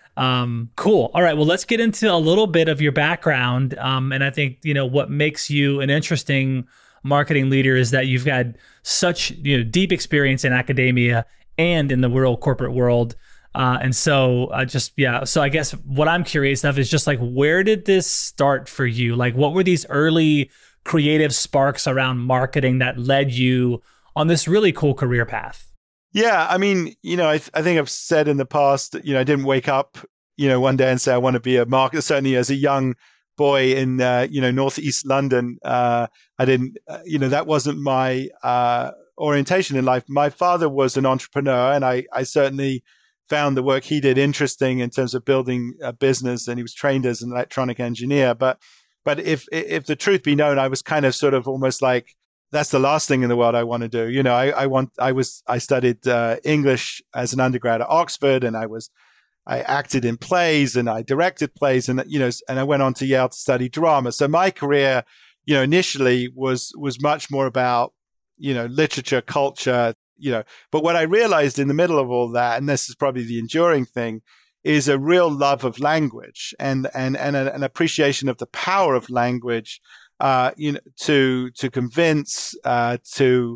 Speaker 1: um, cool. All right. Well, let's get into a little bit of your background. Um, and I think, you know, what makes you an interesting marketing leader is that you've had such, you know, deep experience in academia and in the real corporate world. Uh, and so uh, just, yeah, so I guess what I'm curious of is just like, where did this start for you? Like, what were these early creative sparks around marketing that led you on this really cool career path?
Speaker 2: Yeah, I mean, you know, I, th- I think I've said in the past that, you know, I didn't wake up, you know, one day and say, I want to be a marketer. Certainly as a young boy in, uh, you know, Northeast London, uh, I didn't, uh, you know, that wasn't my uh, orientation in life. My father was an entrepreneur, and I, I certainly found the work he did interesting in terms of building a business, and he was trained as an electronic engineer. But, but if if the truth be known, I was kind of sort of almost like, that's the last thing in the world I want to do. You know, I, I want, I was, I studied uh, English as an undergrad at Oxford, and I was, I acted in plays and I directed plays, and you know, and I went on to Yale to study drama. So my career, you know, initially was was much more about, you know, literature, culture. You know, but what I realized in the middle of all that, and this is probably the enduring thing, is a real love of language and and and a, an appreciation of the power of language, uh, you know, to to convince, uh, to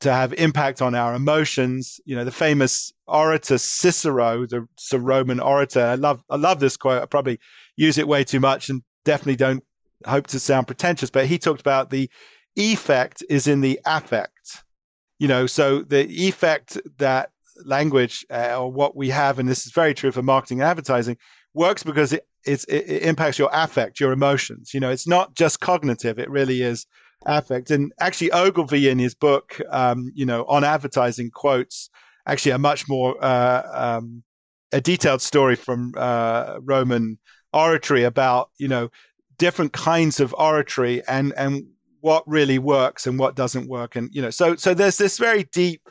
Speaker 2: to have impact on our emotions. You know, the famous orator Cicero, the, the Roman orator. I love, I love this quote. I probably use it way too much and definitely don't hope to sound pretentious, but he talked about the effect is in the affect. You know, so the effect that language uh, or what we have, and this is very true for marketing and advertising, works because it, it's, it, it impacts your affect, your emotions. You know, it's not just cognitive, it really is affect. And actually Ogilvy in his book, um, you know, on advertising quotes actually a much more, uh, um, a detailed story from uh, Roman oratory about, you know, different kinds of oratory and, and what really works and what doesn't work. And, you know, so, so there's this very deep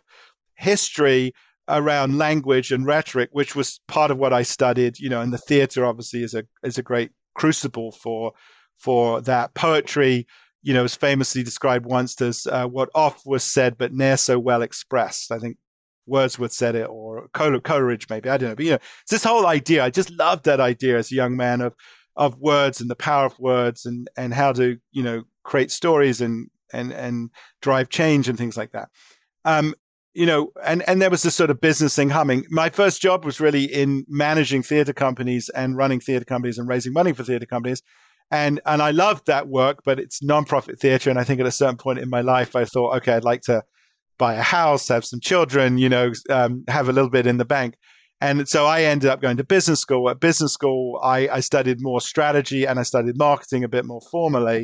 Speaker 2: history around language and rhetoric, which was part of what I studied, you know, and the theater obviously is a, is a great crucible for, for that. Poetry, you know, is famously described once as uh, what oft was said, but ne'er so well expressed. I think Wordsworth said it, or Coleridge maybe, I don't know. But, you know, it's this whole idea. I just loved that idea as a young man of, of words and the power of words and, and how to, you know, create stories and, and, and drive change and things like that. Um, you know, and, and there was this sort of business thing humming. My first job was really in managing theater companies and running theater companies and raising money for theater companies. And, and I loved that work, but it's nonprofit theater. And I think at a certain point in my life, I thought, okay, I'd like to buy a house, have some children, you know, um, have a little bit in the bank. And so I ended up going to business school. At business school, I, I studied more strategy and I studied marketing a bit more formally.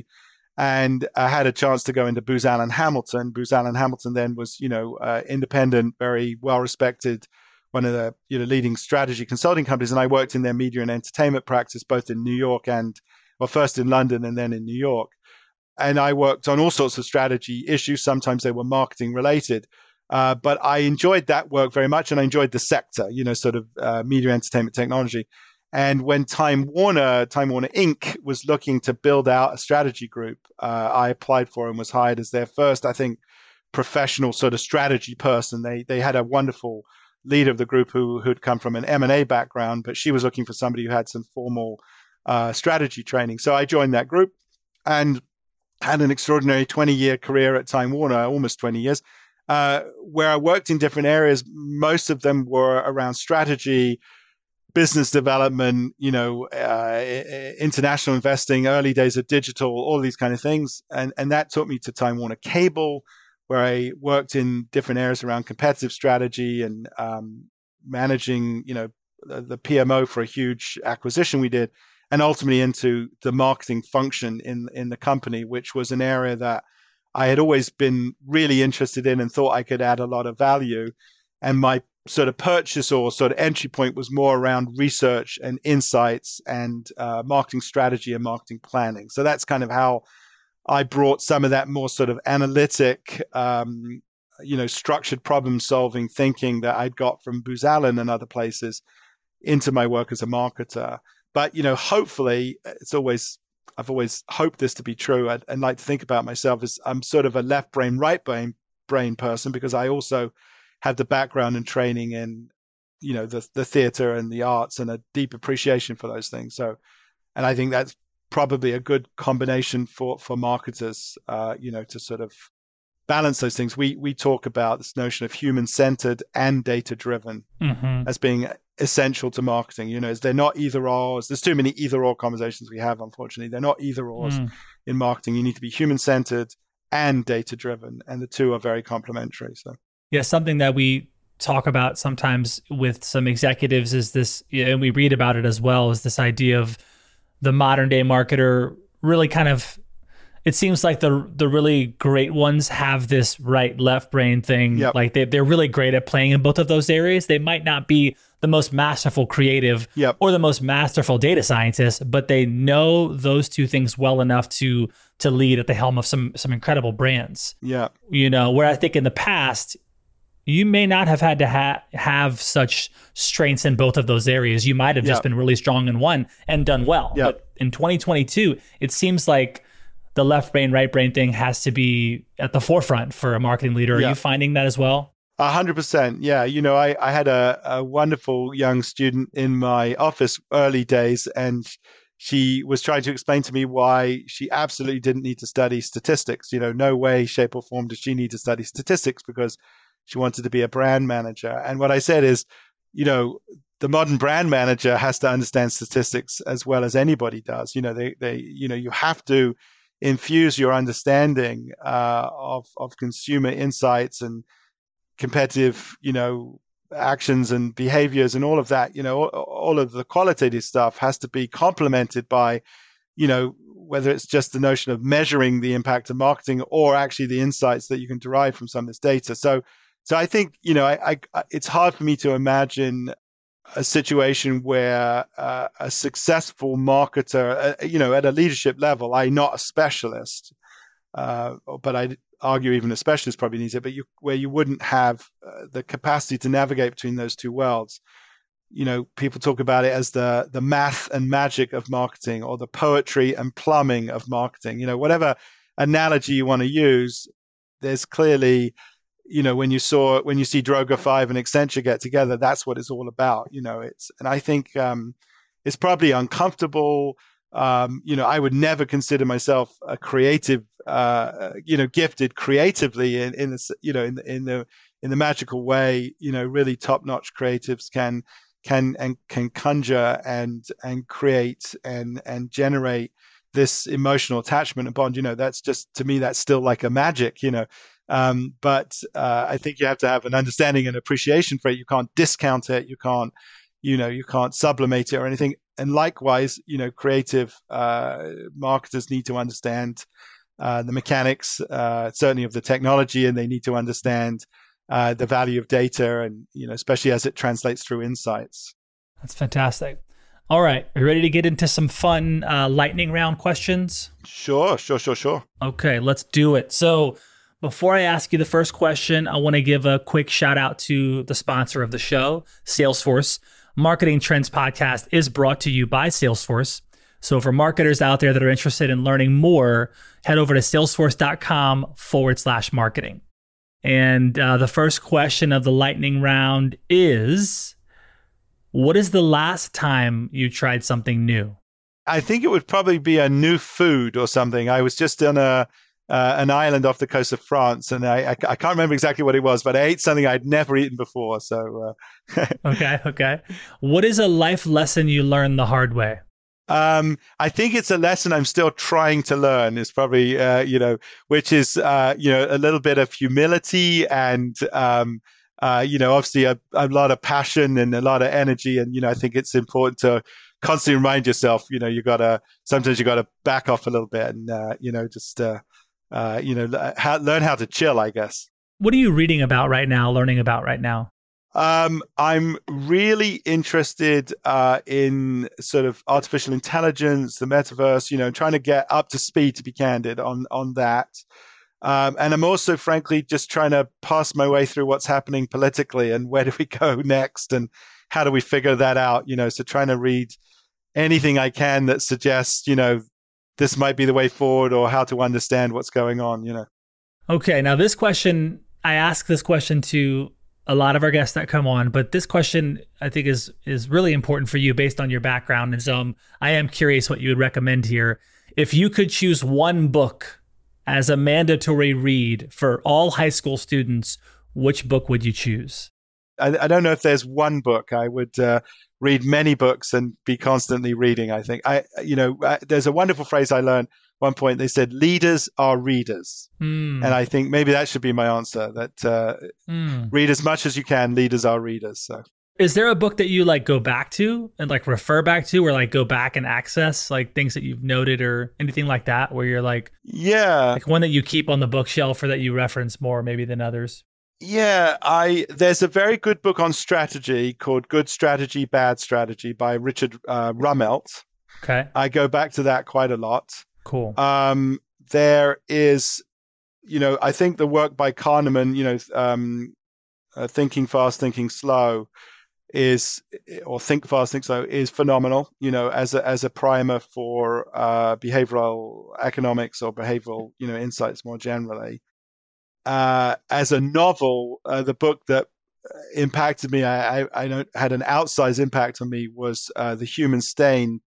Speaker 2: And I had a chance to go into Booz Allen Hamilton. Booz Allen Hamilton then was, you know, uh, independent, very well respected, one of the, you know, leading strategy consulting companies. And I worked in their media and entertainment practice, both in New York and, well, first in London and then in New York. And I worked on all sorts of strategy issues. Sometimes they were marketing related. Uh, but I enjoyed that work very much, and I enjoyed the sector, you know, sort of uh, media, entertainment, technology. And when Time Warner, Time Warner Incorporated was looking to build out a strategy group, uh, I applied for and was hired as their first, I think, professional sort of strategy person. They they had a wonderful leader of the group who who'd come from an M and A background, but she was looking for somebody who had some formal uh, strategy training. So I joined that group and had an extraordinary twenty-year career at Time Warner, almost twenty years. Uh, where I worked in different areas. Most of them were around strategy, business development, you know, uh, international investing, early days of digital, all these kind of things. And, and that took me to Time Warner Cable, where I worked in different areas around competitive strategy and um, managing, you know, the, the P M O for a huge acquisition we did, and ultimately into the marketing function in, in the company, which was an area that I had always been really interested in and thought I could add a lot of value. And my sort of purchase or sort of entry point was more around research and insights and uh, marketing strategy and marketing planning. So that's kind of how I brought some of that more sort of analytic, um, you know, structured problem solving thinking that I'd got from Booz Allen and other places into my work as a marketer. But, you know, hopefully it's always, I've always hoped this to be true. I'd, I'd like to think about myself as I'm sort of a left brain, right brain brain person, because I also have the background and training in, you know, the the theater and the arts and a deep appreciation for those things. So, and I think that's probably a good combination for for marketers, uh, you know, to sort of balance those things. We we talk about this notion of human centered and data driven mm-hmm. as being essential to marketing. You know, they're not either ors. There's too many either or conversations we have, unfortunately. They're not either ors mm. in marketing. You need to be human centered and data driven, and the two are very complementary. So,
Speaker 1: yeah, something that we talk about sometimes with some executives is this, and we read about it as well, is this idea of the modern day marketer really kind of, it seems like the the really great ones have this right left brain thing. Yep. Like they, they're really great at playing in both of those areas. They might not be the most masterful creative yep. or the most masterful data scientist, but they know those two things well enough to to lead at the helm of some some incredible brands.
Speaker 2: Yeah.
Speaker 1: You know, where I think in the past, you may not have had to ha- have such strengths in both of those areas. You might have just yep. been really strong in one and done well. Yep. But in twenty twenty-two, it seems like the left brain, right brain thing has to be at the forefront for a marketing leader. Are yep. you finding that as well?
Speaker 2: A hundred percent. Yeah. You know, I, I had a, a wonderful young student in my office early days, and she was trying to explain to me why she absolutely didn't need to study statistics. You know, no way, shape, or form does she need to study statistics because she wanted to be a brand manager. And what I said is, you know, the modern brand manager has to understand statistics as well as anybody does. You know, they, they, you know, you have to infuse your understanding uh, of of consumer insights and competitive, you know, actions and behaviors and all of that. You know, all, all of the qualitative stuff has to be complemented by, you know, whether it's just the notion of measuring the impact of marketing or actually the insights that you can derive from some of this data. So, so I think, you know, I, I it's hard for me to imagine a situation where uh, a successful marketer, uh, you know, at a leadership level, I'm not a specialist, uh, but I'd argue even a specialist probably needs it, but you, where you wouldn't have uh, the capacity to navigate between those two worlds. You know, people talk about it as the the math and magic of marketing, or the poetry and plumbing of marketing. You know, whatever analogy you want to use, there's clearly, you know, when you saw when you see Droga five and Accenture get together, that's what it's all about. You know, it's and I think um, it's probably uncomfortable. Um, you know, I would never consider myself a creative, uh, you know, gifted creatively in in the you know in the in the in the magical way. You know, really top-notch creatives can can and can conjure and and create and and generate this emotional attachment and bond. You know, that's just, to me, that's still like a magic. You know. Um, but uh, I think you have to have an understanding and appreciation for it. You can't discount it. You can't, you know, you can't sublimate it or anything. And likewise, you know, creative uh, marketers need to understand uh, the mechanics, uh, certainly of the technology, and they need to understand uh, the value of data, and you know, especially as it translates through insights.
Speaker 1: That's fantastic. All right, are you ready to get into some fun uh, lightning round questions?
Speaker 2: Sure, sure, sure, sure.
Speaker 1: Okay, let's do it. So, before I ask you the first question, I want to give a quick shout out to the sponsor of the show, Salesforce. Marketing Trends Podcast is brought to you by Salesforce. So for marketers out there that are interested in learning more, head over to salesforce.com forward slash marketing. And uh, the first question of the lightning round is, what is the last time you tried something new?
Speaker 2: I think it would probably be a new food or something. I was just on a Uh, an island off the coast of France, and I, I, I can't remember exactly what it was, but I ate something I'd never eaten before. So, uh,
Speaker 1: okay, okay. What is a life lesson you learned the hard way?
Speaker 2: Um, I think it's a lesson I'm still trying to learn. Is probably uh, you know, which is uh, you know, a little bit of humility and um, uh, you know, obviously a, a lot of passion and a lot of energy, and you know, I think it's important to constantly remind yourself, you know, you gotta sometimes you gotta back off a little bit and uh, you know, just. Uh, Uh, you know, how, learn how to chill, I guess.
Speaker 1: What are you reading about right now, learning about right now?
Speaker 2: Um, I'm really interested uh, in sort of artificial intelligence, the metaverse, you know, trying to get up to speed, to be candid, on, on that. Um, and I'm also, frankly, just trying to pass my way through what's happening politically and where do we go next and how do we figure that out, you know, so trying to read anything I can that suggests, you know, this might be the way forward or how to understand what's going on, you know.
Speaker 1: Okay, now this question, I ask this question to a lot of our guests that come on, but this question I think is is really important for you based on your background. And so um, I am curious what you would recommend here. If you could choose one book as a mandatory read for all high school students, which book would you choose?
Speaker 2: I, I don't know if there's one book. I would uh, read many books and be constantly reading, I think. I, you know, I, there's a wonderful phrase I learned at one point. They said, leaders are readers. Mm. And I think maybe that should be my answer, that uh, mm. read as much as you can. Leaders are readers. So,
Speaker 1: is there a book that you like go back to and like refer back to, or like go back and access like things that you've noted or anything like that, where you're like,
Speaker 2: yeah,
Speaker 1: like one that you keep on the bookshelf or that you reference more maybe than others?
Speaker 2: Yeah, I there's a very good book on strategy called Good Strategy, Bad Strategy by Richard uh, Rummelt.
Speaker 1: Okay.
Speaker 2: I go back to that quite a lot.
Speaker 1: Cool.
Speaker 2: Um, there is, you know, I think the work by Kahneman, you know, um, uh, Thinking Fast, Thinking Slow is, or Think Fast, Think Slow is phenomenal, you know, as a, as a primer for uh, behavioral economics or behavioral, you know, insights more generally. Uh, as a novel, uh, the book that impacted me, I, I, I know had an outsized impact on me, was uh, The Human Stain.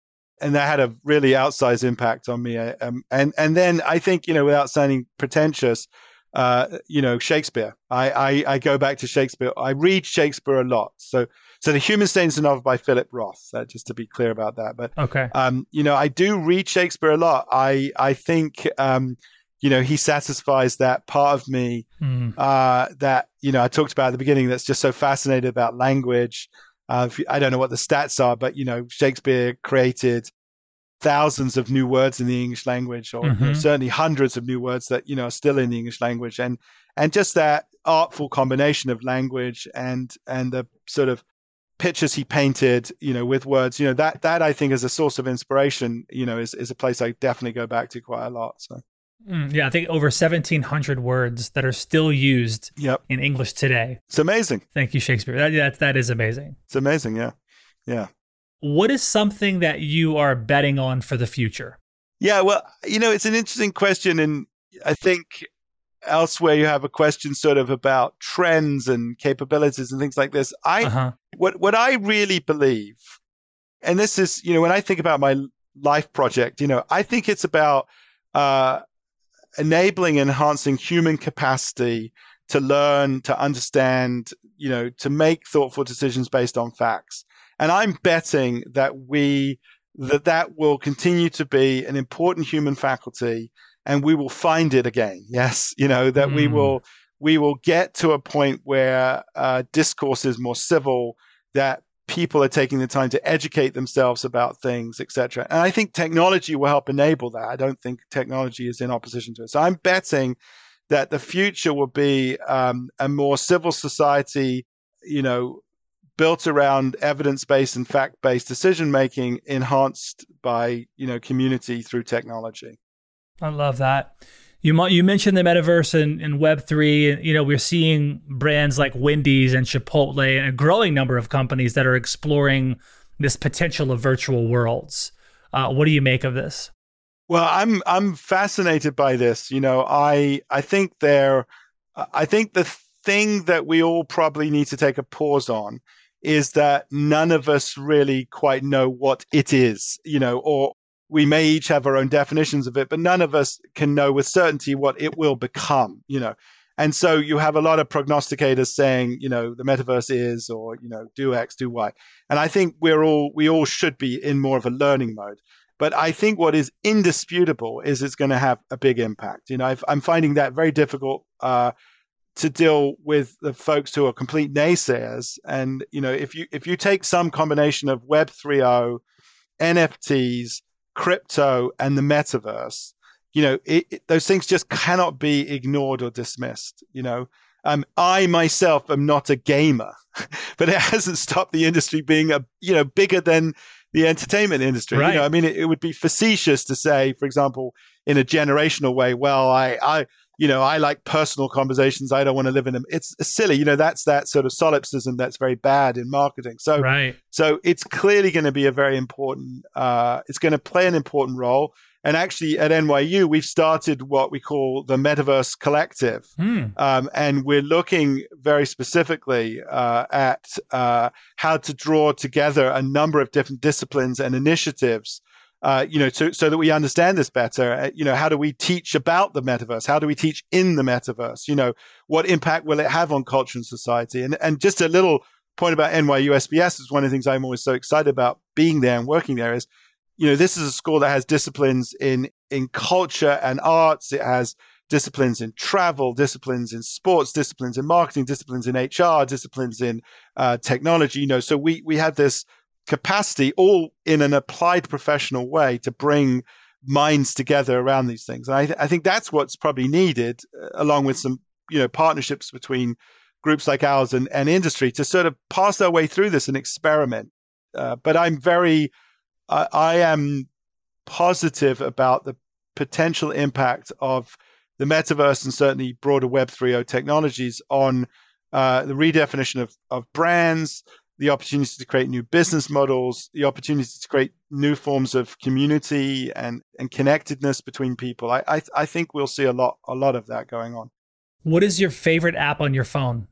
Speaker 2: and that had a really outsized impact on me. Um, and and then I think, you know, without sounding pretentious, uh, you know, Shakespeare. I, I I go back to Shakespeare. I read Shakespeare a lot. So so The Human Stain is a novel by Philip Roth. Uh, just to be clear about that. But
Speaker 1: okay,
Speaker 2: um, you know, I do read Shakespeare a lot. I I think um, you know, he satisfies that part of me
Speaker 1: mm.
Speaker 2: uh, that, you know, I talked about at the beginning, that's just so fascinated about language. Uh, if you, I don't know what the stats are, but, you know, Shakespeare created thousands of new words in the English language, or
Speaker 1: mm-hmm.
Speaker 2: you know, certainly hundreds of new words that, you know, are still in the English language. And and just that artful combination of language and and the sort of pictures he painted, you know, with words, you know, that that I think is a source of inspiration, you know, is, is a place I definitely go back to quite a lot. So.
Speaker 1: Mm, yeah, I think over seventeen hundred words that are still used
Speaker 2: Yep.
Speaker 1: in English today.
Speaker 2: It's amazing.
Speaker 1: Thank you, Shakespeare. That, that, that is amazing.
Speaker 2: It's amazing, yeah. Yeah.
Speaker 1: What is something that you are betting on for the future?
Speaker 2: Yeah, well, you know, it's an interesting question. And I think elsewhere you have a question sort of about trends and capabilities and things like this. I uh-huh. what what I really believe, and this is, you know, when I think about my life project, you know, I think it's about uh enabling, enhancing human capacity to learn, to understand, you know, to make thoughtful decisions based on facts. And I'm betting that we, that that will continue to be an important human faculty, and we will find it again. Yes. You know, that mm. we will, we will get to a point where uh, discourse is more civil, that people are taking the time to educate themselves about things, et cetera. And I think technology will help enable that. I don't think technology is in opposition to it. So I'm betting that the future will be um, a more civil society, you know, built around evidence-based and fact-based decision-making, enhanced by, you know, community through technology.
Speaker 1: I love that. You you mentioned the metaverse and, and Web three, and you know, we're seeing brands like Wendy's and Chipotle and a growing number of companies that are exploring this potential of virtual worlds. Uh, what do you make of this?
Speaker 2: Well, I'm I'm fascinated by this. You know, I I think there, I think the thing that we all probably need to take a pause on is that none of us really quite know what it is. You know, or we may each have our own definitions of it, but none of us can know with certainty what it will become, you know. And so you have a lot of prognosticators saying, you know, the metaverse is, or, you know, do X, do Y. And I think we're all, we all should be in more of a learning mode. But I think what is indisputable is it's going to have a big impact. You know, I've, I'm finding that very difficult uh, to deal with the folks who are complete naysayers. And, you know, if you, if you take some combination of Web three point oh, N F Ts, crypto, and the metaverse, you know, it, it, those things just cannot be ignored or dismissed. You know, um, I myself am not a gamer, but it hasn't stopped the industry being a, you know, bigger than the entertainment industry.
Speaker 1: Right.
Speaker 2: You know, I mean, it, it would be facetious to say, for example, in a generational way, well, I, I, you know, I like personal conversations. I don't want to live in them. It's silly. You know, that's that sort of solipsism that's very bad in marketing. So,
Speaker 1: right.
Speaker 2: so it's clearly going to be a very important, uh, it's going to play an important role. And actually at N Y U, we've started what we call the Metaverse Collective.
Speaker 1: Hmm.
Speaker 2: Um, and we're looking very specifically uh, at uh, how to draw together a number of different disciplines and initiatives, uh, you know, to, so that we understand this better. Uh, you know, how do we teach about the metaverse? How do we teach in the metaverse? You know, what impact will it have on culture and society? And, and just a little point about N Y U S B S is one of the things I'm always so excited about being there and working there is, you know, this is a school that has disciplines in, in culture and arts. It has disciplines in travel, disciplines in sports, disciplines in marketing, disciplines in H R, disciplines in uh, technology. You know, so we we have this capacity all in an applied professional way to bring minds together around these things. And I, th- I think that's what's probably needed, uh, along with some, you know, partnerships between groups like ours and, and industry to sort of pass our way through this and experiment. Uh, but I'm very I, I am positive about the potential impact of the metaverse and certainly broader Web three point oh technologies on uh, the redefinition of, of brands, the opportunity to create new business models, the opportunity to create new forms of community and, and connectedness between people. I, I I think we'll see a lot a lot of that going on.
Speaker 1: What is your favorite app on your phone?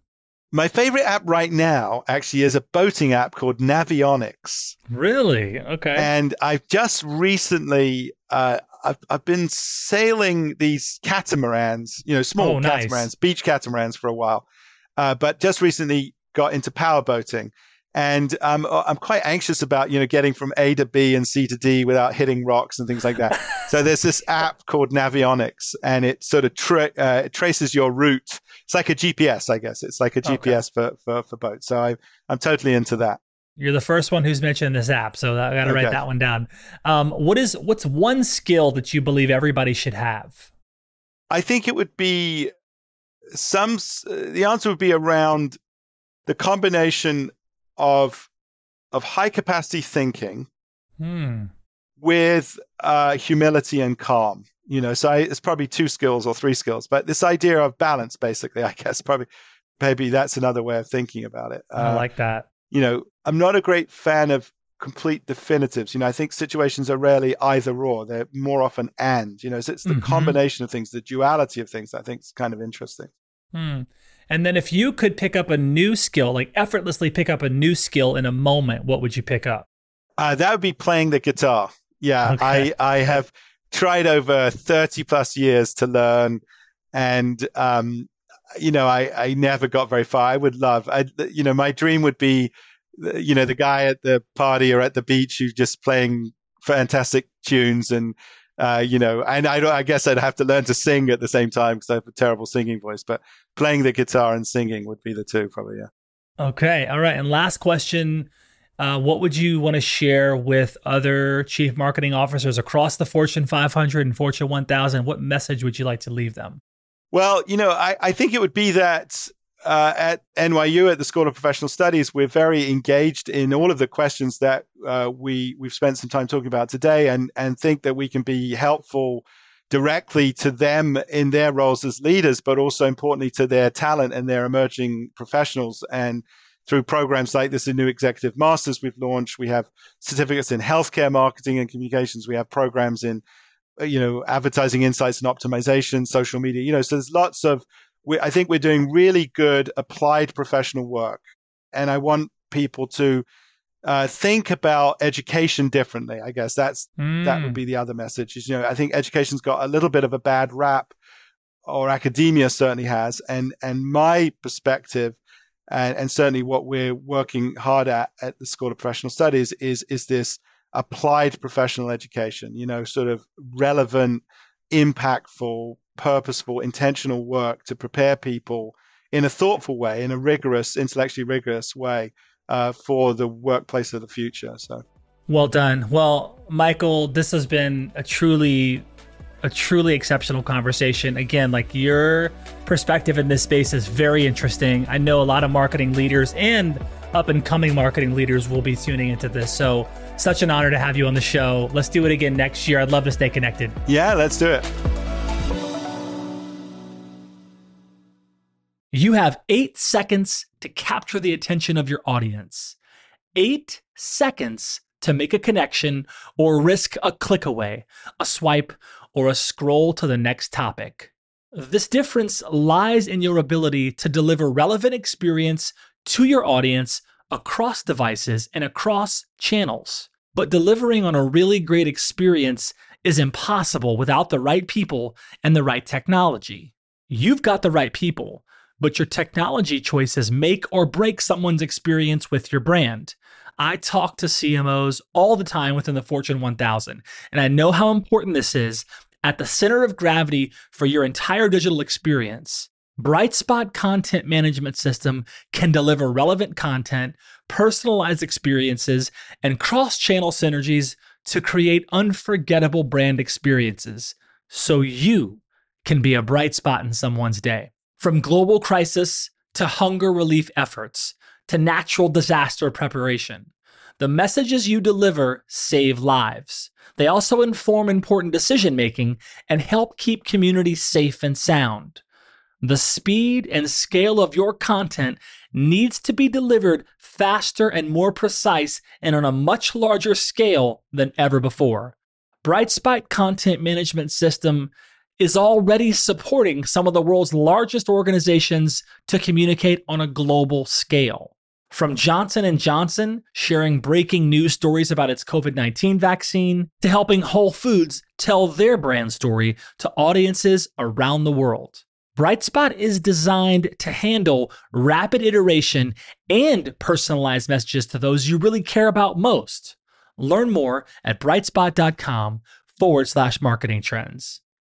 Speaker 2: My favorite app right now actually is a boating app called Navionics.
Speaker 1: Really? Okay.
Speaker 2: And I've just recently, uh, I've, I've been sailing these catamarans, you know, small
Speaker 1: Oh, nice.
Speaker 2: catamarans, beach catamarans for a while, uh, but just recently got into power boating. And um, I'm quite anxious about, you know, getting from A to B and C to D without hitting rocks and things like that. So there's this app called Navionics, and it sort of tra- uh, it traces your route. It's like a G P S, I guess. It's like a G P S okay. for, for, for boats. So I, I'm totally into that.
Speaker 1: You're the first one who's mentioned this app, so I got to
Speaker 2: okay.
Speaker 1: write that one down. Um, what is what's one skill that you believe everybody should have?
Speaker 2: I think it would be some. The answer would be around the combination of of high capacity thinking
Speaker 1: hmm.
Speaker 2: with uh, humility and calm. You know, so I, it's probably two skills or three skills, but this idea of balance, basically, I guess, probably maybe that's another way of thinking about it.
Speaker 1: I uh, like that.
Speaker 2: You know, I'm not a great fan of complete definitives. You know, I think situations are rarely either or; they're more often and. You know, so it's the mm-hmm. combination of things, the duality of things. I think is kind of interesting.
Speaker 1: Hmm. And then if you could pick up a new skill, like effortlessly pick up a new skill in a moment, what would you pick up?
Speaker 2: Uh, that would be playing the guitar. Yeah, okay. I, I have tried over thirty plus years to learn. And, um, you know, I, I never got very far. I would love, I, you know, my dream would be, you know, the guy at the party or at the beach who's just playing fantastic tunes and, Uh, you know, and I, I guess I'd have to learn to sing at the same time because I have a terrible singing voice, but playing the guitar and singing would be the two probably, yeah.
Speaker 1: Okay. All right. And last question, uh, what would you want to share with other chief marketing officers across the Fortune five hundred and Fortune one thousand? What message would you like to leave them?
Speaker 2: Well, you know, I, I think it would be that uh, at N Y U, at the School of Professional Studies, we're very engaged in all of the questions that uh, we, we've spent some time talking about today, and, and think that we can be helpful directly to them in their roles as leaders, but also importantly to their talent and their emerging professionals. And through programs like this, the New Executive Masters we've launched, we have certificates in healthcare marketing and communications. We have programs in, you know, advertising insights and optimization, social media, you know, so there's lots of, we, I think we're doing really good applied professional work. And I want people to uh, think about education differently. I guess that's, mm. that would be the other message is, you know, I think education's got a little bit of a bad rap, or academia certainly has. And, and my perspective, and, and certainly what we're working hard at at the School of Professional Studies is, is this applied professional education, you know, sort of relevant, impactful, purposeful, intentional work to prepare people in a thoughtful way, in a rigorous, intellectually rigorous way uh, for the workplace of the future. So,
Speaker 1: well done. Well, Michael, this has been a truly, a truly exceptional conversation. Again, like your perspective in this space is very interesting. I know a lot of marketing leaders and up and coming marketing leaders will be tuning into this. So, such an honor to have you on the show. Let's do it again next year. I'd love to stay connected.
Speaker 2: Yeah, let's do it.
Speaker 1: You have eight seconds to capture the attention of your audience. Eight seconds to make a connection or risk a click away, a swipe, or a scroll to the next topic. This difference lies in your ability to deliver relevant experience to your audience across devices and across channels. But delivering on a really great experience is impossible without the right people and the right technology. You've got the right people, but your technology choices make or break someone's experience with your brand. I talk to C M Os all the time within the Fortune one thousand, and I know how important this is at the center of gravity for your entire digital experience. Brightspot Content Management System can deliver relevant content, personalized experiences, and cross-channel synergies to create unforgettable brand experiences, so you can be a bright spot in someone's day. From global crisis to hunger relief efforts to natural disaster preparation, the messages you deliver save lives. They also inform important decision-making and help keep communities safe and sound. The speed and scale of your content needs to be delivered faster and more precise and on a much larger scale than ever before. Brightspot Content Management System is already supporting some of the world's largest organizations to communicate on a global scale. From Johnson and Johnson sharing breaking news stories about its covid nineteen vaccine, to helping Whole Foods tell their brand story to audiences around the world. Brightspot is designed to handle rapid iteration and personalized messages to those you really care about most. Learn more at brightspot.com forward slash marketing trends.